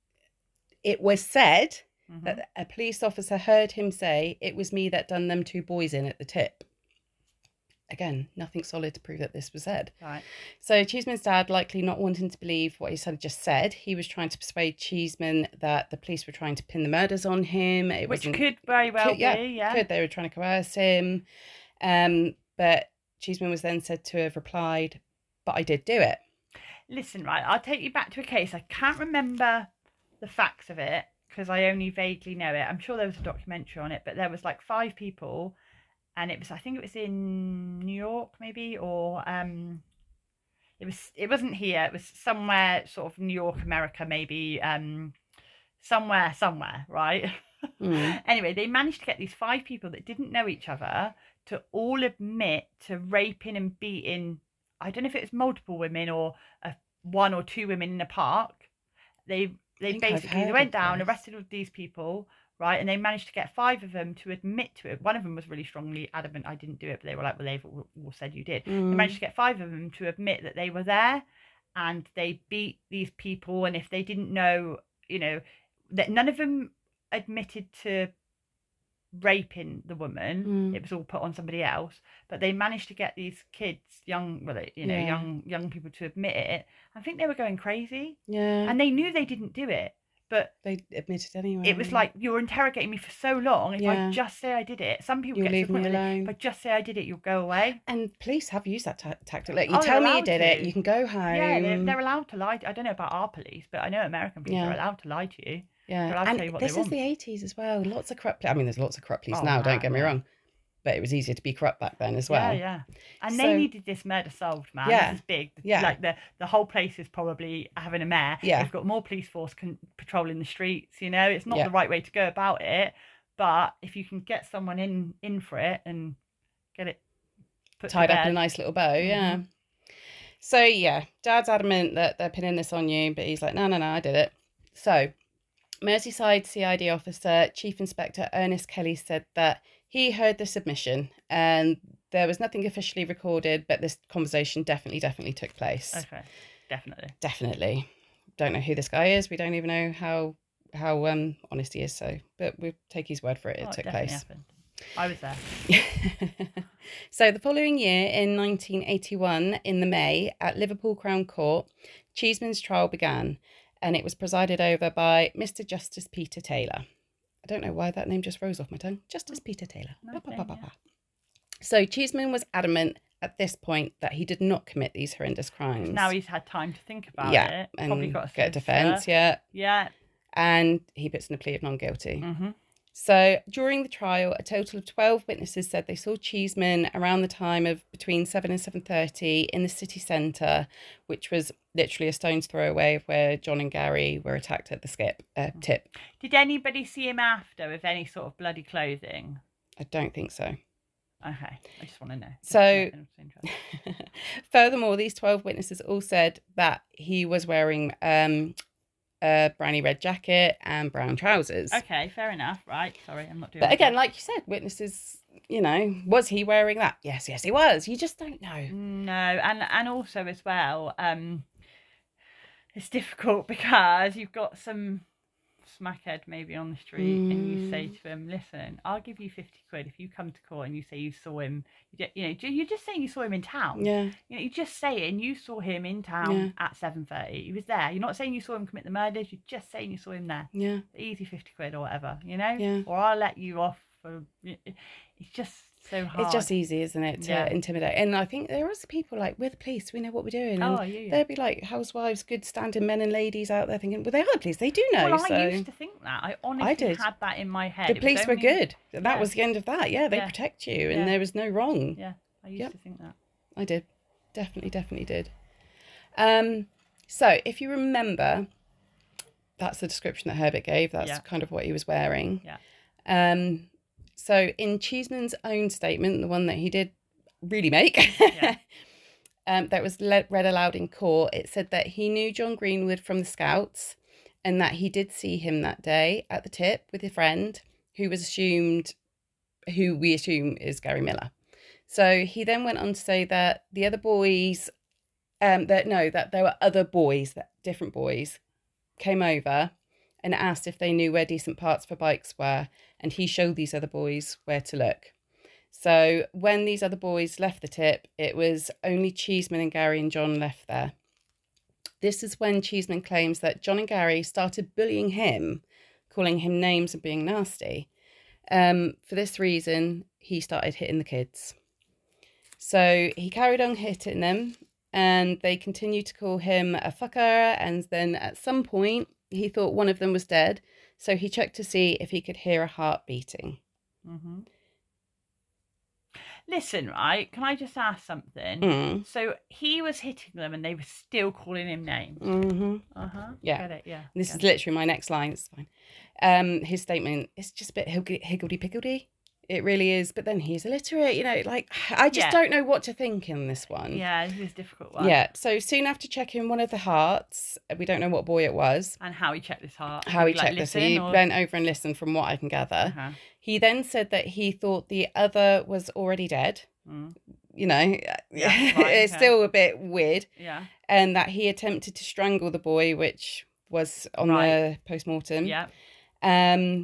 it was said mm-hmm. that a police officer heard him say, "It was me that done them two boys in at the tip." Again, nothing solid to prove that this was said. Right. So Cheeseman's dad, likely not wanting to believe what his son just said, he was trying to persuade Cheeseman that the police were trying to pin the murders on him. It Which could very well could, yeah, be, yeah. Could. They were trying to coerce him. Um, but Cheeseman was then said to have replied, "But I did do it." Listen, right, I'll take you back to a case. I can't remember the facts of it because I only vaguely know it. I'm sure there was a documentary on it, but there was like five people. And it was, I think it was in New York, maybe, or um, it was, it wasn't here. It was somewhere, sort of New York, America, maybe, um, somewhere, somewhere, right? Mm. Anyway, they managed to get these five people that didn't know each other to all admit to raping and beating. I don't know if it was multiple women or uh, one or two women in a park. They they basically they went down, arrested all these people. Right, and they managed to get five of them to admit to it. One of them was really strongly adamant, "I didn't do it," but they were like, "Well, they've all, all said you did." Mm. They managed to get five of them to admit that they were there, and they beat these people. And if they didn't know, you know, that none of them admitted to raping the woman. Mm. It was all put on somebody else. But they managed to get these kids, young, well, you know, yeah. young young people to admit it. I think they were going crazy. Yeah, and they knew they didn't do it. But they admitted anyway. It was like, you're interrogating me for so long. If yeah. I just say I did it, some people you'll get leave to the point me where alone. If I just say I did it, you'll go away. And police have used that t- tactic. Like, you oh, tell me you did to. it, you can go home. Yeah, they're, they're allowed to lie. I don't know about our police, but I know American police yeah. are allowed to lie to you. Yeah, and this is the eighties as well. Lots of corrupt. I mean, there's lots of corrupt police oh, now. man, Don't get me yeah. wrong. But it was easier to be corrupt back then as well. Yeah, yeah. And so, they needed this murder solved, man. Yeah. This is big. Yeah. Like, the, the whole place is probably having a mare. Yeah. They've got more police force con- patrolling the streets, you know. It's not yeah. the right way to go about it. But if you can get someone in, in for it and get it put tied to up bed. in a nice little bow, mm-hmm. yeah. So, yeah, Dad's adamant that they're pinning this on you, but he's like, no, no, no, I did it. So, Merseyside C I D officer, Chief Inspector Ernest Kelly, said that he heard the submission and there was nothing officially recorded, but this conversation definitely, definitely took place. Okay, definitely. Definitely. Don't know who this guy is. We don't even know how how um honest he is, so, but we'll take his word for it. It oh, took it place. Happened. I was there. So the following year, in nineteen eighty-one, in the May, at Liverpool Crown Court, Cheeseman's trial began, and it was presided over by Mister Justice Peter Taylor. I don't know why that name just rose off my tongue. Justice Peter Taylor. Nice Ba, ba, name, ba, ba, yeah. ba. So Cheeseman was adamant at this point that he did not commit these horrendous crimes. Now he's had time to think about yeah, it. and Probably got a get a defence, yeah. Yeah. And he puts in a plea of non-guilty. Mm-hmm. So during the trial, a total of twelve witnesses said they saw Cheeseman around the time of between seven and seven thirty in the city centre, which was literally a stone's throw away of where John and Gary were attacked at the skip uh, tip. Did anybody see him after with any sort of bloody clothing? I don't think so. Okay, I just want to know. So, furthermore, these twelve witnesses all said that he was wearing um, a browny red jacket and brown trousers. Okay, fair enough. Right, sorry, I'm not doing But again, that. like you said, witnesses, you know, was he wearing that? Yes, yes, he was. You just don't know. No, and and also as well, um, it's difficult because you've got some smackhead maybe on the street mm. and you say to him, listen, I'll give you fifty quid if you come to court and you say you saw him, you, you know, you're just saying you saw him in town. Yeah. You know, you're just saying you saw him in town yeah. at seven thirty. He was there. You're not saying you saw him commit the murders. You're just saying you saw him there. Yeah. Easy fifty quid or whatever, you know? Yeah. Or I'll let you off for... It's just so hard. It's just easy, isn't it, to yeah. intimidate. And I think there are also people like, we're the police, we know what we're doing. And oh, yeah, yeah. there'd be like housewives, good standing men and ladies out there thinking, well, they are the police, they do know. Well, so... I used to think that. I honestly I did. had that in my head. The police only... were good. That yeah. was the end of that. Yeah, they yeah. protect you and yeah. there was no wrong. Yeah, I used yep. to think that. I did. Definitely, definitely did. Um, so, if you remember, that's the description that Herbert gave. That's yeah. kind of what he was wearing. Yeah. Um, so, in Cheeseman's own statement, the one that he did really make, yeah. um, that was le- read aloud in court, it said that he knew John Greenwood from the Scouts and that he did see him that day at the tip with a friend who was assumed, who we assume is Gary Miller. So he then went on to say that the other boys, um, that no, that there were other boys, that different boys, came over and asked if they knew where decent parts for bikes were, and he showed these other boys where to look. So when these other boys left the tip, it was only Cheeseman and Gary and John left there. This is when Cheeseman claims that John and Gary started bullying him, calling him names and being nasty. Um, for this reason, he started hitting the kids. So he carried on hitting them and they continued to call him a fucker. And then at some point, he thought one of them was dead. So he checked to see if he could hear a heart beating. Mm-hmm. Listen, right, can I just ask something? Mm. So he was hitting them and they were still calling him names. Mm-hmm. Uh-huh. Yeah. Get it, yeah. This Get is it. literally my next line. It's fine. Um, his statement, it's just a bit higgledy-piggledy. It really is. But then he's illiterate, you know, like, I just Yeah. don't know what to think in this one. Yeah, it was a difficult one. Yeah. So soon after checking one of the hearts, we don't know what boy it was. And how he checked this heart. How he Did like, checked this. listen, He or... bent over and listened from what I can gather. Uh-huh. He then said that he thought the other was already dead. Mm. You know, Yeah, right, it's okay. still a bit weird. Yeah. And that he attempted to strangle the boy, which was on Right. the post-mortem. Yeah. Um,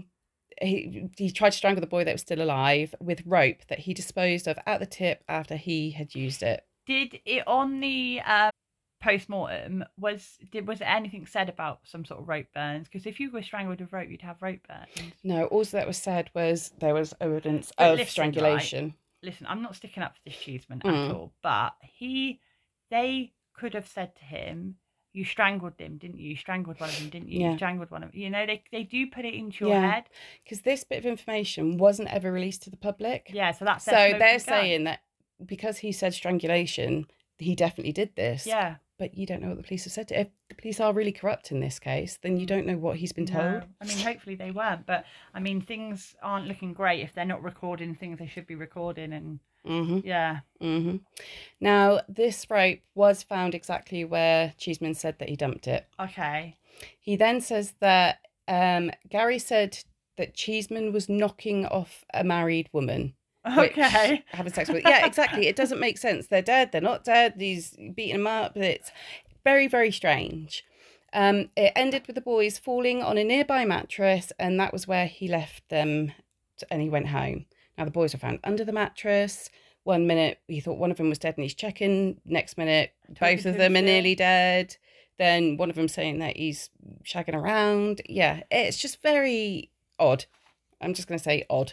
he, he tried to strangle the boy that was still alive with rope that he disposed of at the tip after he had used it. Did it on the um, post-mortem, was did was there anything said about some sort of rope burns? Because if you were strangled with rope, you'd have rope burns. No, all that was said was there was evidence But of listen, strangulation. Right, listen, I'm not sticking up for this Cheeseman Mm. at all, but he, they could have said to him, you strangled them, didn't you? You strangled one of them, didn't you? Yeah. You strangled one of them. You know, they, they do put it into your Yeah. head. Because this bit of information wasn't ever released to the public. Yeah, so that's So they're saying that because he said strangulation, he definitely did this. Yeah. But you don't know what the police have said. If the police are really corrupt in this case, then you don't know what he's been told. No. I mean, hopefully they weren't. But, I mean, things aren't looking great if they're not recording things they should be recording. And, Mm-hmm. yeah. Mm-hmm. Now, this rope was found exactly where Cheeseman said that he dumped it. Okay. He then says that um, Gary said that Cheeseman was knocking off a married woman. Okay. Having sex with. Yeah, exactly. It doesn't make sense. They're dead. They're not dead. He's beating them up. It's very, very strange. Um, it ended with the boys falling on a nearby mattress, and that was where he left them and he went home. Now, the boys were found under the mattress. One minute, he thought one of them was dead and he's checking. Next minute, both of them are nearly dead. Then one of them saying that he's shagging around. Yeah, it's just very odd. I'm just going to say odd.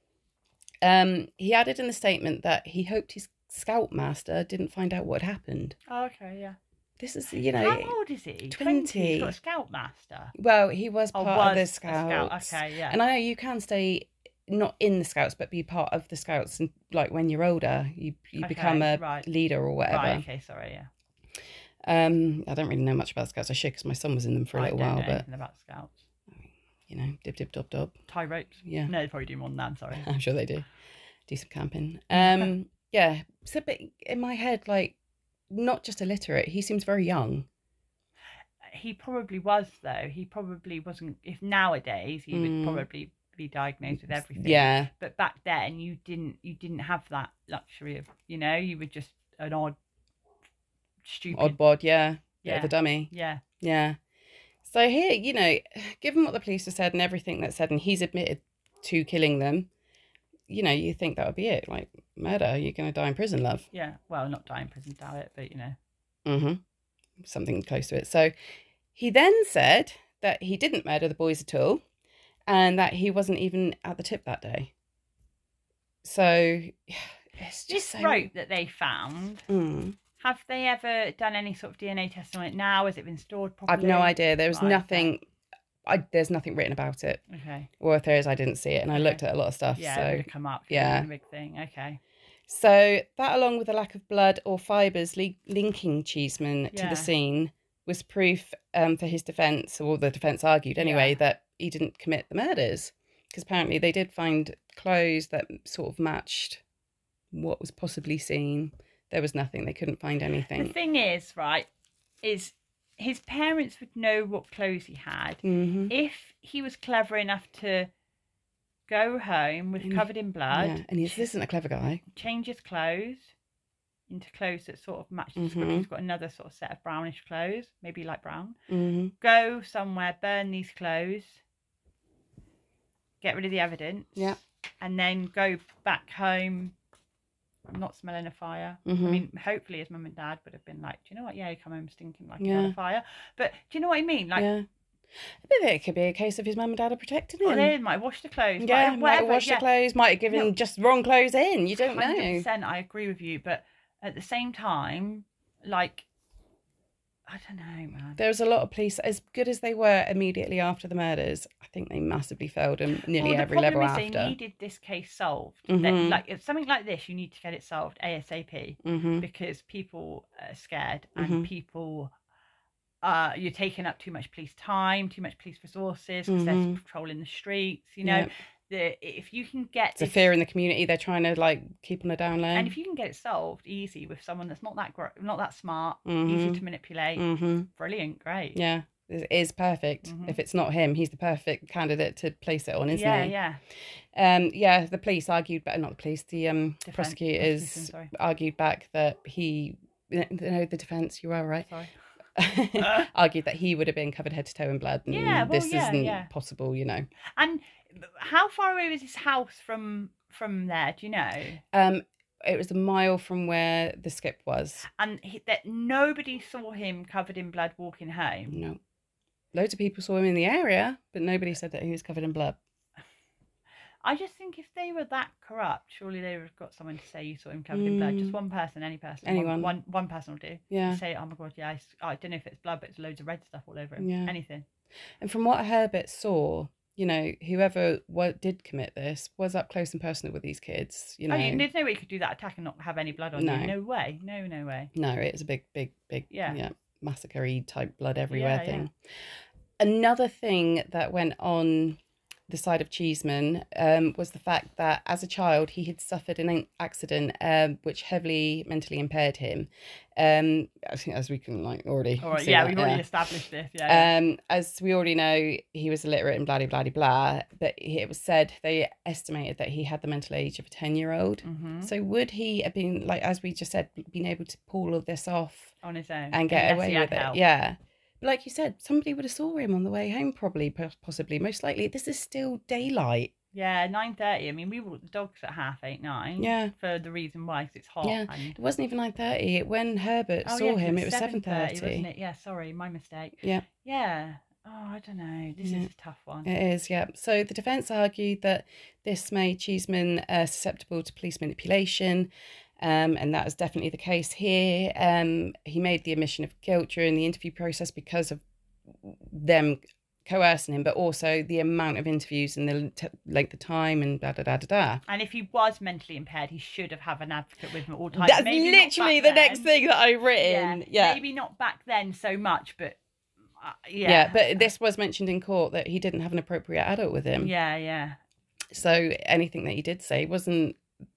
Um, he added in the statement that he hoped his scoutmaster didn't find out what had happened. Oh, okay, yeah. This is, you know... How old is he? twenty. He's got a scoutmaster. Well, he was Oh, part was of the a scouts. scout. Okay, yeah. And I know you can stay not in the scouts, but be part of the scouts. And like when you're older, you you Okay, become a right. leader or whatever. Right, okay, sorry, yeah. Um, I don't really know much about the scouts. I should because my son was in them for a I little don't while. know But anything about scouts. you know, dib dib dob dob. Tie ropes. Yeah, No, they probably do more than that. I'm sorry. I'm sure they do. Do some camping. Um, yeah. So, but in my head, like, not just illiterate. He seems very young. He probably was though. He probably wasn't. If nowadays he Mm. would probably be diagnosed with everything. Yeah. But back then you didn't. You didn't have that luxury of. You know, you were just an odd, stupid. Odd bod. Yeah. Bit Yeah. of a dummy. Yeah. Yeah. So here, you know, given what the police have said and everything that's said, and he's admitted to killing them, you know, you think that would be it. Like, murder, you're going to die in prison, love. Yeah. Well, not die in prison, doubt it, but you know. Mm-hmm. Something close to it. So he then said that he didn't murder the boys at all and that he wasn't even at the tip that day. So it's just This so... rope that they found, Mm. have they ever done any sort of D N A testing on it now? Has it been stored properly? I've no idea. There was Right, nothing... I, there's nothing written about it. Okay. Or if there is, I didn't see it. And I Okay. looked at a lot of stuff. Yeah, so it would have come up. yeah. A big thing. Okay. So that, along with the lack of blood or fibres li- linking Cheeseman to Yeah. the scene, was proof um, for his defence, or the defence argued anyway, Yeah. that he didn't commit the murders. Because apparently they did find clothes that sort of matched what was possibly seen. There was nothing. They couldn't find The anything. thing is, right, is his parents would know what clothes he had. Mm-hmm. If he was clever enough to go home with And- covered in blood, Yeah. And he's, this isn't a clever guy. change his clothes into clothes that sort of match the description. Mhm. He's got another sort of set of brownish clothes, maybe light brown. Mm-hmm. Go somewhere, burn these clothes, get rid of the evidence, Yeah. and then go back home not smelling a fire. Mm-hmm. I mean, hopefully his mum and dad would have been like, do you know what? Yeah, you come home stinking like Yeah. you had a fire. But do you know what I mean? Like, yeah. But it could be a case of his mum and dad are protecting him. oh, they might wash the clothes. Yeah, might, might whatever, have washed yeah. the clothes, might have given No. just wrong clothes in. You don't one hundred know. percent I agree with you. But at the same time, like, I don't know, man. There was a lot of police, as good as they were immediately after the murders, I think they massively failed on nearly well, the every problem level is after. they needed this case solved. Mhm. They- like, if something like this, you need to get it solved ASAP Mm-hmm. because people are scared and Mhm. people, uh, you're taking up too much police time, too much police resources because they're Mhm. patrolling the streets. You know, Yeah. the if you can get It's a this, fear in the community. They're trying to like keep on a down low. and if you can get it solved easy with someone that's not that gr- not that smart, Mhm. easy to manipulate, Mm-hmm. brilliant, great. Yeah, it is perfect. Mhm. If it's not him, he's the perfect candidate to place it on, isn't yeah, he? yeah. Um, yeah, the police argued, but not the police, the um Defence- prosecutors prosecution, sorry. argued back that he, you know, the defence, you are right, Sorry. argued that he would have been covered head to toe in blood. And Yeah, well, this yeah, isn't yeah. possible, you know. And how far away was his house from from there? Do you know? Um, it was a mile from where the skip was. And he, that nobody saw him covered in blood walking home. No, loads of people saw him in the area, but nobody said that he was covered in blood. I just think if they were that corrupt, surely they would have got someone to say you saw him covered in blood. Just Mm. one person, any person, Anyone. one, one, one person will do. Yeah. Say, oh my god, yeah, I, s- I don't know if it's blood, but it's loads of red stuff all over him. Yeah. Anything. And from what Herbert saw, you know, whoever wa did commit this was up close and personal with these kids. You know, Oh, you, there's no way you could do that attack and not have any blood on No. you. No way. No, no way. no, it was a big, big, big, Yeah. yeah, massacre-y type blood everywhere Yeah, yeah. thing. Another thing that went on the side of Cheeseman um, was the fact that as a child he had suffered an accident um, which heavily mentally impaired him. Um, I think as we can like already All right. see Yeah, that, we've already established this. Yeah. Um, as we already know, he was illiterate and blah, blah, blah, blah. But he- it was said, they estimated that he had the mental age of a ten-year-old. hmm So would he have been, like, as we just said, been able to pull all of this off On his own. and get Unless he away had with it? help. Yeah. But like you said, somebody would have saw him on the way home, probably, po- possibly, most likely. This is still daylight. Yeah, nine thirty. I mean, we walked the dogs at half eight, nine. Yeah. For the reason why, 'cause it's hot. Yeah, and... it wasn't even nine thirty. When Herbert oh, saw yeah, him, it it was seven thirty, wasn't it? Yeah, sorry, my mistake. Yeah. Yeah. Oh, I don't know. This yeah. is a tough one. It is, yeah. So the defence argued that this made Cheeseman uh, susceptible to police manipulation, um, and that was definitely the case here. Um, he made the admission of guilt during the interview process because of them coercing him, but also the amount of interviews and the t- length of time and da da da da da. And if he was mentally impaired, he should have had an advocate with him at all times. That's maybe literally the then. next thing that I've written. Yeah, yeah. Maybe not back then so much, but uh, yeah. Yeah, but this was mentioned in court that he didn't have an appropriate adult with him. Yeah, yeah. So anything that he did say wasn't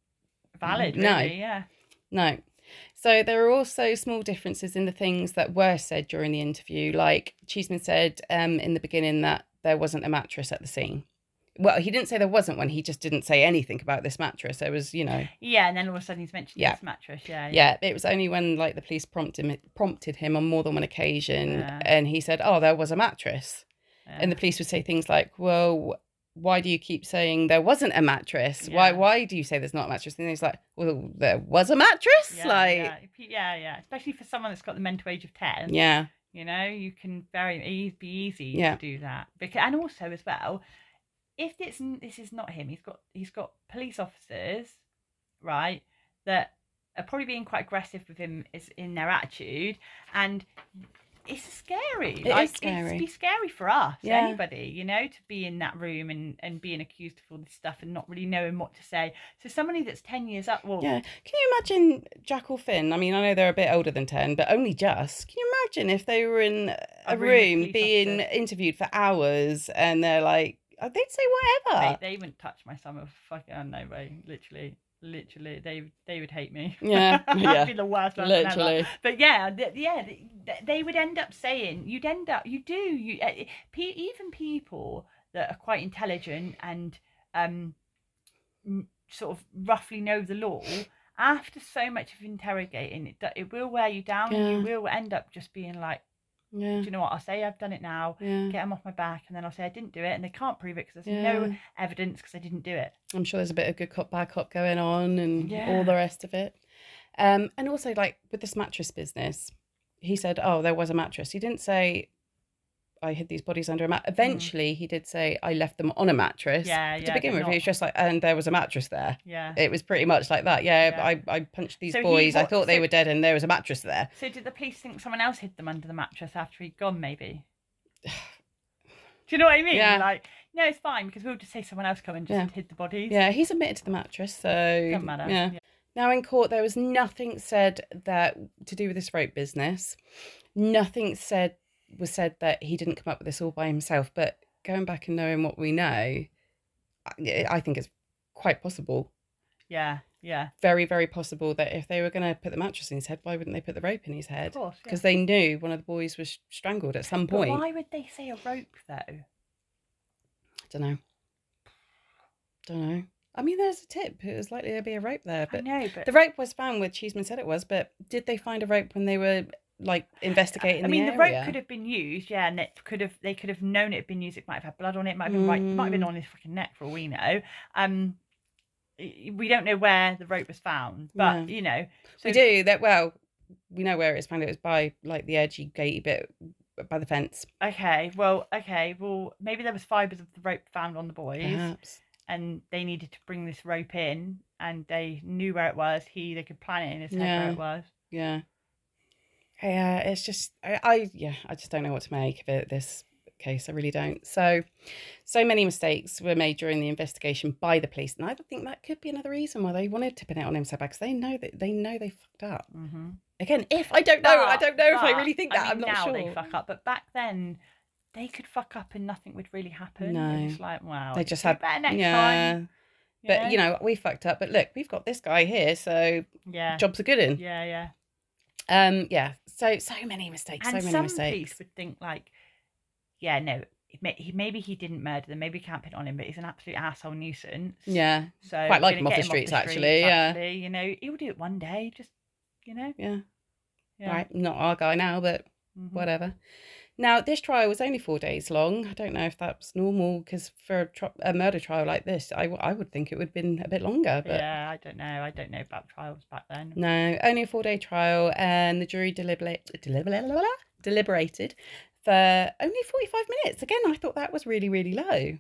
valid, no. really, yeah. No. So there are also small differences in the things that were said during the interview. Like Cheeseman said um, in the beginning that there wasn't a mattress at the scene. Well, he didn't say there wasn't one. He just didn't say anything about this mattress. There was, you know. Yeah, and then all of a sudden he's mentioned yeah. this mattress. Yeah, yeah. Yeah, it was only when like the police prompted him, prompted him on more than one occasion, yeah. and he said, "Oh, there was a mattress," yeah. and the police would say things like, "Well, why do you keep saying there wasn't a mattress? Yeah. Why why do you say there's not a mattress?" And he's like, "Well, there was a mattress." Yeah, like, yeah, yeah, yeah. Especially for someone that's got the mental age of ten. Yeah. You know, you can very easy be easy yeah. to do that. Because and also as well, if it's this is not him, he's got he's got police officers, right, that are probably being quite aggressive with him is in their attitude, and it's scary. It like, is scary. It'd be scary for us, yeah. anybody, you know, to be in that room and, and being accused of all this stuff and not really knowing what to say. So somebody that's ten years up, well... Yeah. Can you imagine Jack or Finn? I mean, I know they're a bit older than ten, but only just. Can you imagine if they were in a, a room, room being officers. interviewed for hours and they're like, they'd say whatever. They, they wouldn't touch my son with fucking, oh, no way, literally. Literally, they they would hate me. Yeah, I'd yeah. be the worst person literally. ever. But yeah, th- yeah, they, they would end up saying, you'd end up, you do, you uh, pe- even people that are quite intelligent and um, sort of roughly know the law. After so much of interrogating, it it will wear you down, yeah. and you will end up just being like, yeah. do you know what? I'll say I've done it now, yeah. get them off my back, and then I'll say I didn't do it, and they can't prove it because there's yeah. no evidence because I didn't do it. I'm sure there's a bit of good cop, bad cop going on and yeah. all the rest of it. Um, and also, like, with this mattress business, he said, oh, there was a mattress. He didn't say, I hid these bodies under a mat. Eventually, mm. he did say, I left them on a mattress. Yeah, but yeah. To begin with, not... he was just like, and there was a mattress there. Yeah. It was pretty much like that. Yeah, yeah. I, I punched these so boys. He, what, I thought so, they were dead and there was a mattress there. So did the police think someone else hid them under the mattress after he'd gone, maybe? Do you know what I mean? Yeah. Like, no, it's fine because we'll just say someone else come and just yeah. hid the bodies. Yeah, he's admitted to the mattress, so... Doesn't matter. Yeah. yeah. Now, in court, there was nothing said that to do with this rape business. Nothing said was said that he didn't come up with this all by himself. But going back and knowing what we know, I, I think it's quite possible. Yeah, yeah. Very, very possible that if they were going to put the mattress in his head, why wouldn't they put the rope in his head? Of course, because yeah. they knew one of the boys was strangled at some point. But why would they say a rope, though? I don't know. Don't know. I mean, there's a tip. It was likely there'd be a rope there. But, I know, but... the rope was found where Cheeseman said it was, but did they find a rope when they were, like, investigating I mean, the, the area? rope could have been used, yeah, and it could have, they could have known it had been used. It might have had blood on it. It might have been, mm. right, might have been on his fucking neck for all we know. Um, we don't know where the rope was found, but, yeah. you know. So... We do. That. Well, we know where it was found. It was by, like, the edgy, gatey bit by the fence. Okay, well, okay, well, maybe there was fibres of the rope found on the boys. Perhaps. And they needed to bring this rope in, and they knew where it was. He, they could plan it in his head yeah. where it was. Yeah. Yeah, it's just, I, I, yeah, I just don't know what to make of it, this case. I really don't. So, so many mistakes were made during the investigation by the police. And I think that could be another reason why they wanted to pin it on him so bad, because they know that they know they fucked up. Mm-hmm. Again, if I don't know, but, I don't know but, if I really think that. I mean, I'm not now sure. They fuck up, but back then, they could fuck up and nothing would really happen. No. It's like, wow, they just had better next yeah. time. You but know? you know, we fucked up. But look, we've got this guy here, so yeah, jobs are good in. Yeah, yeah. Um, yeah. So so many mistakes. And so many some mistakes. police would think like, yeah, no, he, maybe he didn't murder them. Maybe we can't pin it on him, but he's an absolute asshole nuisance. Yeah. So quite like him off the him streets, off the actually. streets, Yeah. Actually, you know, he'll do it one day. Just, you know. Yeah. Yeah. Right. Not our guy now, but mm-hmm. whatever. Now, this trial was only four days long. I don't know if that's normal, because for a, tri- a murder trial like this, I, I would think it would have been a bit longer. But yeah, I don't know. I don't know about trials back then. No, only a four-day trial, and the jury deliberate, deliberate, deliberated for only forty-five minutes. Again, I thought that was really, really low.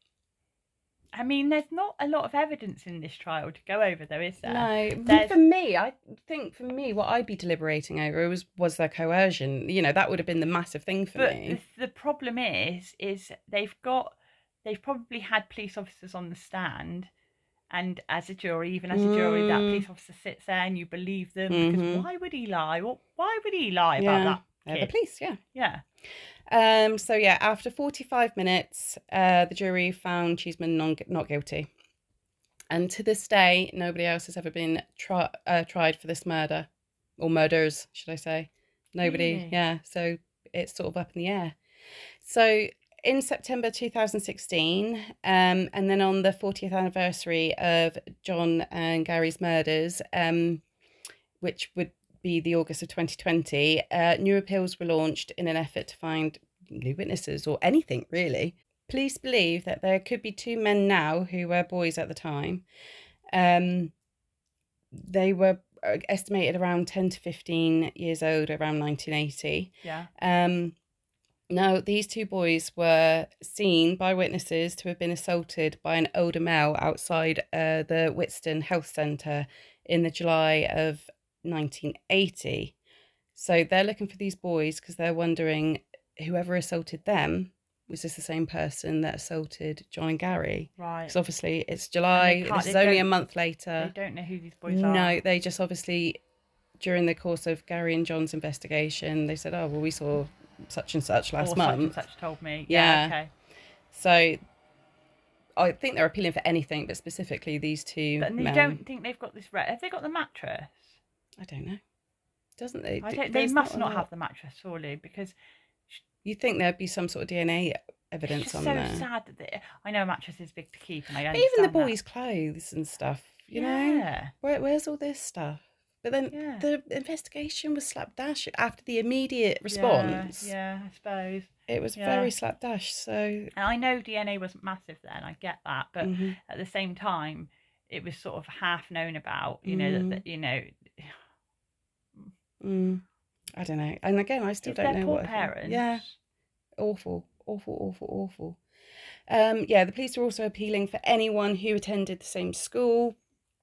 I mean, there's not a lot of evidence in this trial to go over, though, is there? No, There's... for me, I think for me, what I'd be deliberating over was was their coercion. You know, that would have been the massive thing for but me. The, the problem is, is they've got, they've probably had police officers on the stand, and as a jury, even as a jury, mm. that police officer sits there and you believe them, mm-hmm. because why would he lie? Well, why would he lie yeah. about that? They're the police, yeah. Yeah. Um. So yeah, after forty-five minutes, uh, the jury found Cheeseman non not guilty, and to this day, nobody else has ever been tri- uh, tried for this murder, or murders, should I say? Nobody. Really? Yeah. So it's sort of up in the air. So in September two thousand sixteen, um, and then on the fortieth anniversary of John and Gary's murders, um, which would be the August of twenty twenty, uh, new appeals were launched in an effort to find new witnesses or anything, really. Police believe that there could be two men now who were boys at the time. Um, they were estimated around ten to fifteen years old, around nineteen eighty. Yeah. Um, now, these two boys were seen by witnesses to have been assaulted by an older male outside uh, the Whiston Health Centre in the July of nineteen eighty. So they're looking for these boys because they're wondering whoever assaulted them, was this the same person that assaulted John and Gary? Right. Because obviously it's July, this is only a month later. They don't know who these boys are. No, they just obviously, during the course of Gary and John's investigation, they said, oh, well, we saw such and such last or month. Such and such told me. Yeah. yeah. Okay. So I think they're appealing for anything, but specifically these two But men. you don't think they've got this right? Have they got the mattress? I don't know. Doesn't they? I don't, they must not, not have the mattress, surely, because you think there'd be some sort of D N A evidence it's on so there. So sad that they, I know a mattress is big to keep, and I but understand even the boys' that. clothes and stuff. You yeah. know, Where, where's all this stuff? But then yeah. the investigation was slapdash after the immediate response. Yeah, yeah I suppose it was yeah. very slapdash. So, and I know D N A wasn't massive then. I get that, but mm-hmm. at the same time, it was sort of half known about. You know mm. that, that you know. Mm. I don't know, and again, I still Is don't know poor what. Parents. Yeah, awful, awful, awful, awful. Um, yeah, the police are also appealing for anyone who attended the same school,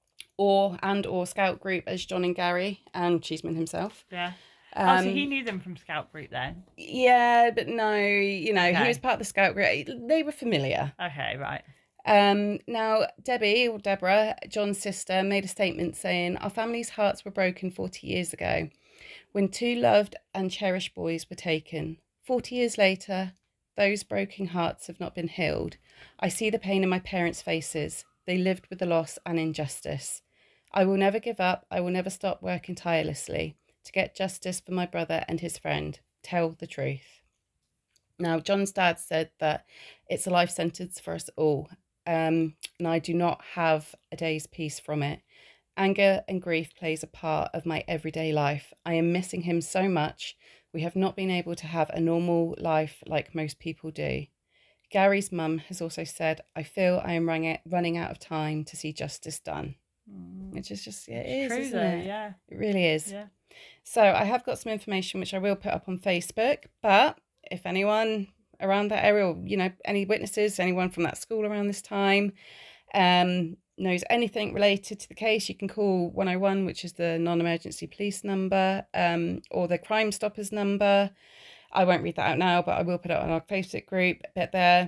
or and or scout group as John and Gary and Cheeseman himself. Yeah. Um, oh, so he knew them from scout group then? Yeah, but no, you know, okay. he was part of the scout group. They were familiar. Okay, right. Um, now, Debbie, or Deborah, John's sister, made a statement saying, our family's hearts were broken forty years ago when two loved and cherished boys were taken. forty years later, those broken hearts have not been healed. I see the pain in my parents' faces. They lived with the loss and injustice. I will never give up. I will never stop working tirelessly to get justice for my brother and his friend. Tell the truth. Now, John's dad said that it's a life sentence for us all, um, and I do not have a day's peace from it. Anger and grief plays a part of my everyday life. I am missing him so much. We have not been able to have a normal life like most people do. Gary's mum has also said, I feel I am running running out of time to see justice done. Mm. Which is just, yeah, it is, true, isn't though, it? Yeah. It really is. Yeah. So I have got some information which I will put up on Facebook, but if anyone around that area, or, you know, any witnesses, anyone from that school around this time, um, knows anything related to the case, you can call one oh one, which is the non-emergency police number, um, or the Crime Stoppers number. I won't read that out now, but I will put it on our Facebook group a bit there.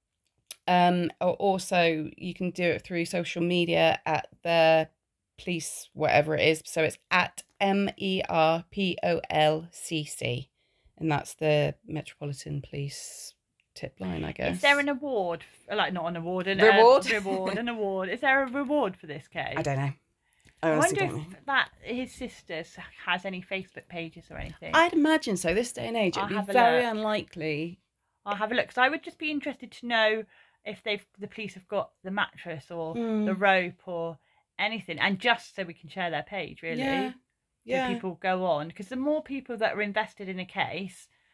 Um, or also, you can do it through social media at the police, whatever it is. So it's at M E R P O L C C, and that's the Metropolitan Police tip line, I guess. Is there an award, like not an award, an reward? Uh, reward, an award. Is there a reward for this case? I don't know. I, I wonder don't if know. that his sister's has any Facebook pages or anything. I'd imagine so. This day and age, it'd I'll be very look. unlikely. I'll have a look. So I would just be interested to know if they've the police have got the mattress or mm. the rope or anything, and just so we can share their page, really. Yeah. So yeah. people go on, because the more people that are invested in a case,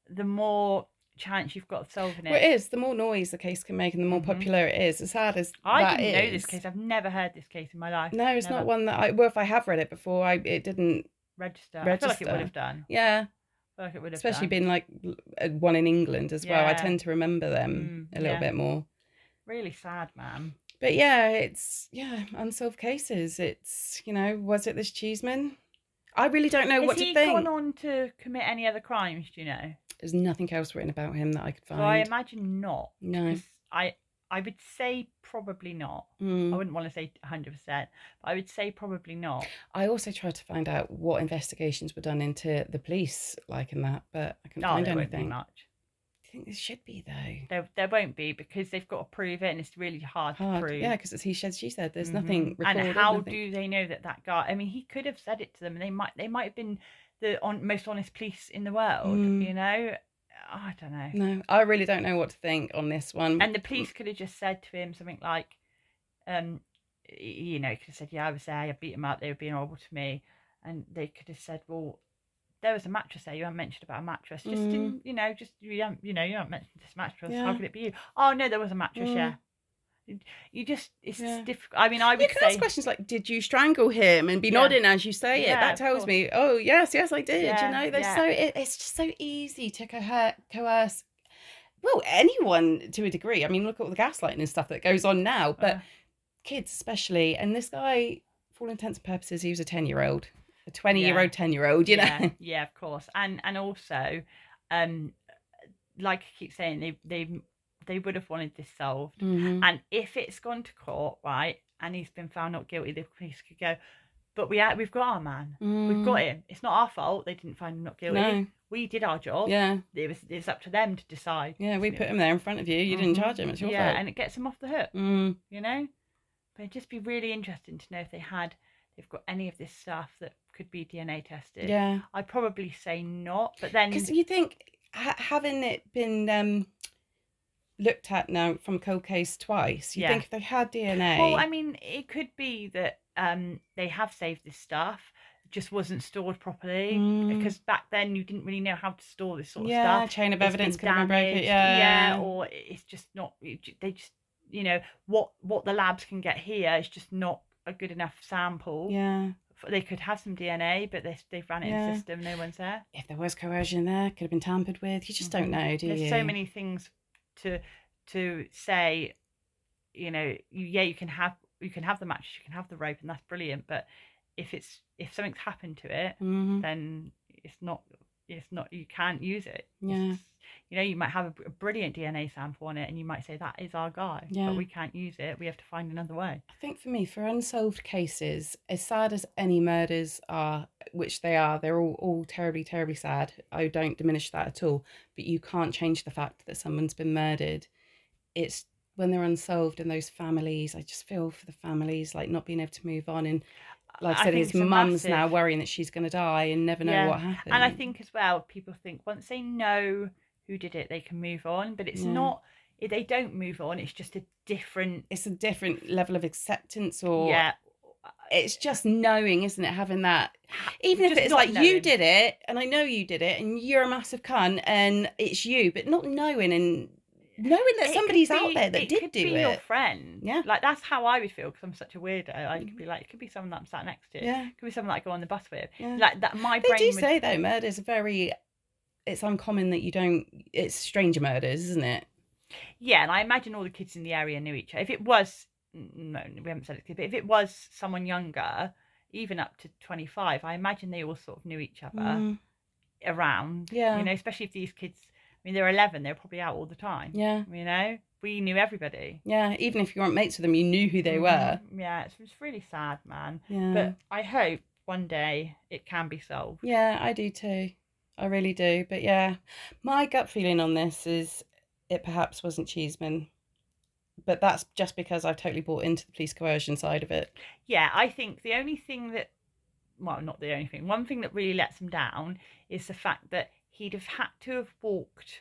the more chance you've got of solving it. Well, it is. The more noise the case can make and the more mm-hmm. popular it is. As sad as I that didn't is. know this case. I've never heard this case in my life. No, it's never. not one that I... Well, if I have read it before, I it didn't register. register. I feel like it would have done. Yeah. I feel like it would have Especially done. been like one in England as well. Yeah. I tend to remember them mm, a little yeah. bit more. Really sad, man. But yeah, it's, yeah, unsolved cases. It's, you know, was it this Cheeseman? I really don't know Has what to think. Has he gone on to commit any other crimes, do you know? There's nothing else written about him that I could find. So I imagine not. No. I, I would say probably not. Mm. I wouldn't want to say one hundred percent, but I would say probably not. I also tried to find out what investigations were done into the police like in that, but I couldn't no, find there anything. Won't be much. I think there should be, though. There, there won't be, because they've got to prove it, and it's really hard, hard. to prove. Yeah, because it's he said, she said. There's mm-hmm. nothing recorded. And how nothing. do they know that that guy? I mean, he could have said it to them, and they might, they might have been the on, most honest police in the world. Mm. You know, I don't know. No, I really don't know what to think on this one. And the police could have just said to him something like, um, you know, could have said, "Yeah, I was there. I beat him up. They were being horrible to me," and they could have said, "Well, there was a mattress there. You haven't mentioned about a mattress. Just mm. didn't, you know, just you haven't, you know, you haven't mentioned this mattress. Yeah. How could it be you? Oh no, there was a mattress. Mm. Yeah." You just, it's yeah. difficult. I mean, I would you can say... ask questions like, did you strangle him? And be yeah. nodding as you say yeah, it. That tells me, oh, yes, yes, I did. Yeah, you know, there's yeah. so it, it's just so easy to coher- coerce, well, anyone to a degree. I mean, look at all the gaslighting and stuff that goes on now, but uh. kids especially. And this guy, for all intents and purposes, he was a ten-year-old, a twenty-year-old, yeah. ten-year-old, you yeah. know? Yeah, of course. And and also, um, like I keep saying, they they... they would have wanted this solved. Mm-hmm. And if it's gone to court, right, and he's been found not guilty, the police could go, but we ha- we've got our man. Mm. We've got him. It's not our fault they didn't find him not guilty. No. We did our job. Yeah. It was it's up to them to decide. Yeah, we put him there in front of you. You mm-hmm. didn't charge him. It's your yeah, fault. Yeah, and it gets them off the hook. Mm. You know? But it'd just be really interesting to know if they had, they've got any of this stuff that could be D N A tested. Yeah. I'd probably say not, but then... Because you think, ha- having it been... um looked at now from a cold case twice, you yeah. think if they had D N A... Well, I mean, it could be that um, they have saved this stuff, it just wasn't stored properly, mm. because back then you didn't really know how to store this sort of yeah, stuff. Yeah, chain of it's evidence could have break it, yeah. Yeah, or it's just not, they just, you know, what, what the labs can get here is just not a good enough sample. Yeah. They could have some D N A, but they, they've ran it yeah. in the system, no one's there. If there was coercion there, could have been tampered with, you just mm-hmm. don't know, do There's you? There's so many things to to say, you know, you, yeah, you can have you can have the mattress, you can have the rope, and that's brilliant. But if it's if something's happened to it, mm-hmm. then it's not it's not you can't use it. Yeah, it's, you know, you might have a, a brilliant D N A sample on it, and you might say that is our guy, yeah. but we can't use it. We have to find another way. I think for me, for unsolved cases, as sad as any murders are, which they are, they're all, all terribly, terribly sad. I don't diminish that at all. But you can't change the fact that someone's been murdered. It's when they're unsolved and those families, I just feel for the families, like not being able to move on. And like I said, I his mum's massive... now worrying that she's going to die and never know yeah. what happened. And I think as well, people think once they know who did it, they can move on. But it's yeah. not, they don't move on. It's just a different... It's a different level of acceptance or... Yeah. It's just knowing, isn't it? Having that, even just if it's like knowing. You did it and I know you did it and you're a massive cunt and it's you, but not knowing and... knowing that it somebody's be, out there that it did could do be it. Your friend. Yeah. Like, that's how I would feel because I'm such a weirdo. Like, it could be like, it could be someone that I'm sat next to. Yeah. It could be someone that I go on the bus with. Yeah. Like, that my they brain do would... say, though, murder's very... It's uncommon that you don't... It's stranger murders, isn't it? Yeah, and I imagine all the kids in the area knew each other. If it was... No, we haven't said it, but if it was someone younger, even up to twenty-five, I imagine they all sort of knew each other mm. around. Yeah. You know, especially if these kids... I mean, they're eleven, they're probably out all the time. Yeah. You know? We knew everybody. Yeah, even if you weren't mates with them, you knew who they mm-hmm. were. Yeah, it's, it's really sad, man. Yeah. But I hope one day it can be solved. Yeah, I do too. I really do. But yeah, my gut feeling on this is it perhaps wasn't Cheeseman. But that's just because I've totally bought into the police coercion side of it. Yeah, I think the only thing that, well, not the only thing, one thing that really lets him down is the fact that he'd have had to have walked,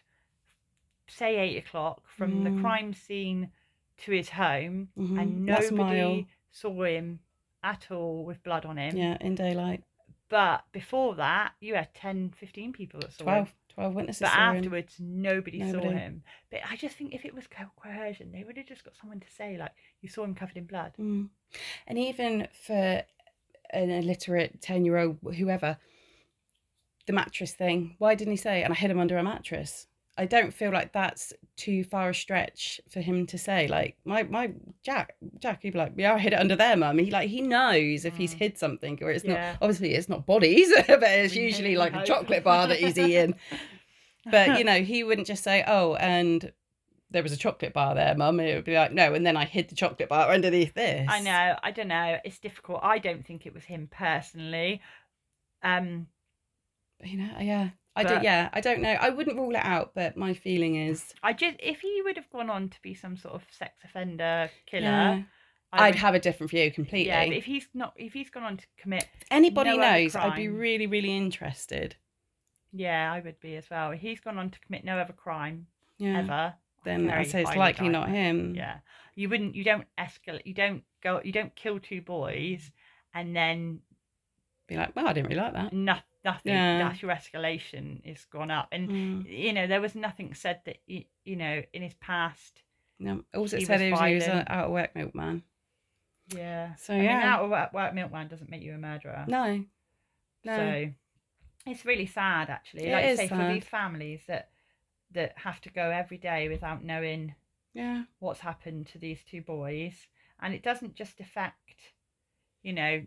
say, eight o'clock from mm. the crime scene to his home, mm-hmm. and nobody saw him at all with blood on him. Yeah, in daylight. But before that, you had ten, fifteen people that saw twelve, him. twelve witnesses But saw him. afterwards, nobody, Nobody. saw him. But I just think if it was co- coercion, they would have just got someone to say, like, you saw him covered in blood. Mm. And even for an illiterate ten-year-old, whoever, the mattress thing, why didn't he say, and I hid him under a mattress? I don't feel like that's too far a stretch for him to say. Like, my my Jack, Jack, he'd be like, yeah, I hid it under there, mum. He like he knows if mm. he's hid something, or it's yeah. not. Obviously, it's not bodies, but it's we usually like a chocolate bar that he's eating. But you know, he wouldn't just say, oh, and there was a chocolate bar there, mum. It would be like, no, and then I hid the chocolate bar underneath this. I know. I don't know. It's difficult. I don't think it was him personally. Um, you know, yeah. I don't, yeah, I don't know. I wouldn't rule it out, but my feeling is... I just, if he would have gone on to be some sort of sex offender killer... Yeah. I'd would, have a different view completely. Yeah, but if he's not, if he's gone on to commit... If anybody no knows, I'd be really, really interested. Yeah, I would be as well. If he's gone on to commit no other crime, yeah. ever... Then I'd say it's likely not him. Yeah. You wouldn't, you don't escalate, you don't go, you don't kill two boys and then... Be like, well, I didn't really like that. Nothing. Nothing. Yeah. That's your escalation is gone up, and mm. you know there was nothing said that you, you know in his past. No, all it said was he was an out of work milkman. Yeah. So I yeah, mean, out of work, work milkman doesn't make you a murderer. No. No. So it's really sad, actually. It like I is say, sad. For these families that that have to go every day without knowing. Yeah. What's happened to these two boys, and it doesn't just affect, you know.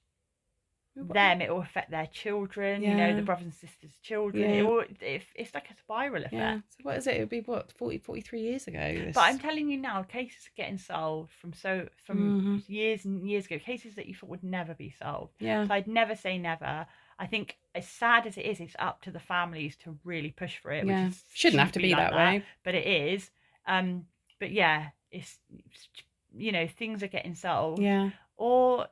them, it will affect their children, yeah. you know, the brothers and sisters' children. Yeah. It will, it, it's like a spiral effect. Yeah. So what is it? It would be what forty, forty-three years ago. This... But I'm telling you now, cases are getting solved from so from mm-hmm. years and years ago. Cases that you thought would never be solved. Yeah. So I'd never say never. I think as sad as it is, it's up to the families to really push for it. Yeah. Which is, shouldn't have to be, be like that, that way, but it is. Um. But yeah, it's, you know, things are getting solved. Yeah. Or.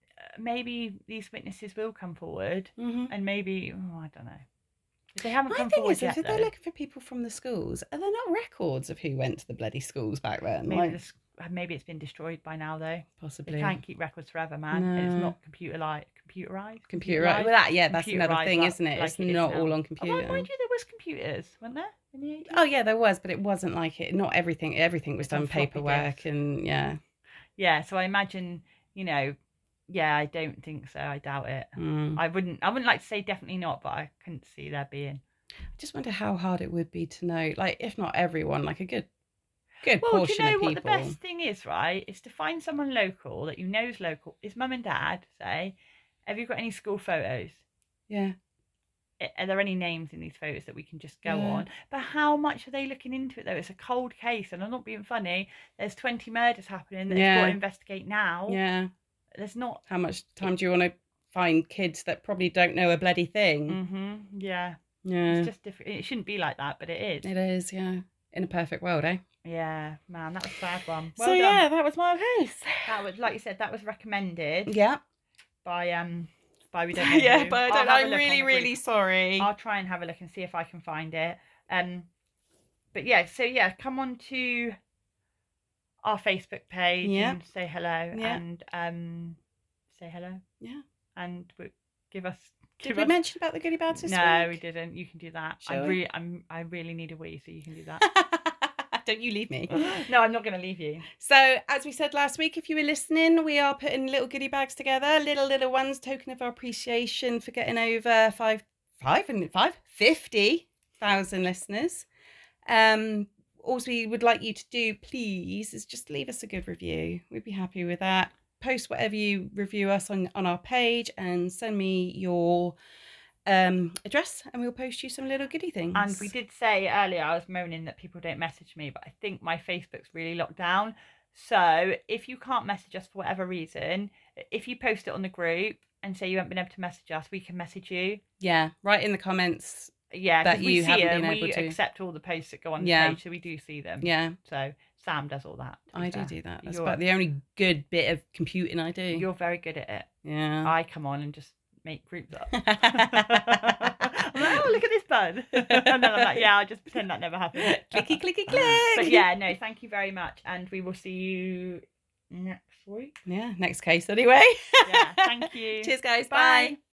Maybe these witnesses will come forward, mm-hmm. and maybe oh, I don't know. If they haven't My come thing forward is, yet, if they're though, looking for people from the schools, are there not records of who went to the bloody schools back then? Maybe, like... the, maybe it's been destroyed by now, though. Possibly. They can't keep records forever, man. No. It's not computer like computerized. Computerized. Well, that yeah, that's another thing, like, isn't it? Like it's it not is all on computer. Oh, mind you, there was computers, weren't there? In the eighties? Oh yeah, there was, but it wasn't like it. Not everything. Everything was it's done paperwork disc. and yeah. Yeah, so I imagine, you know. Yeah, I don't think so. I doubt it. Mm. I wouldn't. I wouldn't like to say definitely not, but I couldn't see there being. I just wonder how hard it would be to know, like, if not everyone, like a good, good well, portion do you know of people. What the best thing is, right? Is to find someone local that you know is local. Is mum and dad say, "Have you got any school photos?" Yeah. Are there any names in these photos that we can just go yeah. on? But how much are they looking into it though? It's a cold case, and I'm not being funny. There's twenty murders happening that yeah. they've got to investigate now. Yeah. There's not. How much time do you want to find kids that probably don't know a bloody thing? Mm-hmm. Yeah. Yeah. It's just different. It shouldn't be like that, but it is. It is, yeah. In a perfect world, eh? Yeah, man, that was a bad one. Well so done. yeah, that was my case. That was, like you said, that was recommended. Yeah. By um, by we don't know. yeah, who. but I don't. I'm really, really sorry. I'll try and have a look and see if I can find it. Um, but yeah, so yeah, come on to our Facebook page yeah. and say hello yeah. and um say hello. Yeah. And give us Did give we us... mention about the goodie bags this no, week? we didn't. You can do that. Shall I we? really I'm I really need a wee, so you can do that. Don't you leave me. No, I'm not gonna leave you. So as we said last week, if you were listening, we are putting little goodie bags together, little little ones, token of our appreciation for getting over five five and five fifty thousand listeners. Um all we would like you to do, please, is just leave us a good review. We'd be happy with that. Post whatever you review us on, on our page and send me your um, address and we'll post you some little goodie things. And we did say earlier, I was moaning that people don't message me, but I think my Facebook's really locked down. So if you can't message us for whatever reason, if you post it on the group and say you haven't been able to message us, we can message you. Yeah, write in the comments. Yeah, that because we you see haven't them, been able we to. accept all the posts that go on the yeah. page, so we do see them. Yeah. So Sam does all that. I fair. do do that. That's You're, about the only good bit of computing I do. You're very good at it. Yeah. I come on and just make groups up. I'm like, oh, look at this bud. And then I'm like, yeah, I'll just pretend that never happened. Clicky, clicky, click. But yeah, no, thank you very much. And we will see you next week. Yeah, next case anyway. Yeah, thank you. Cheers, guys. Bye. Bye.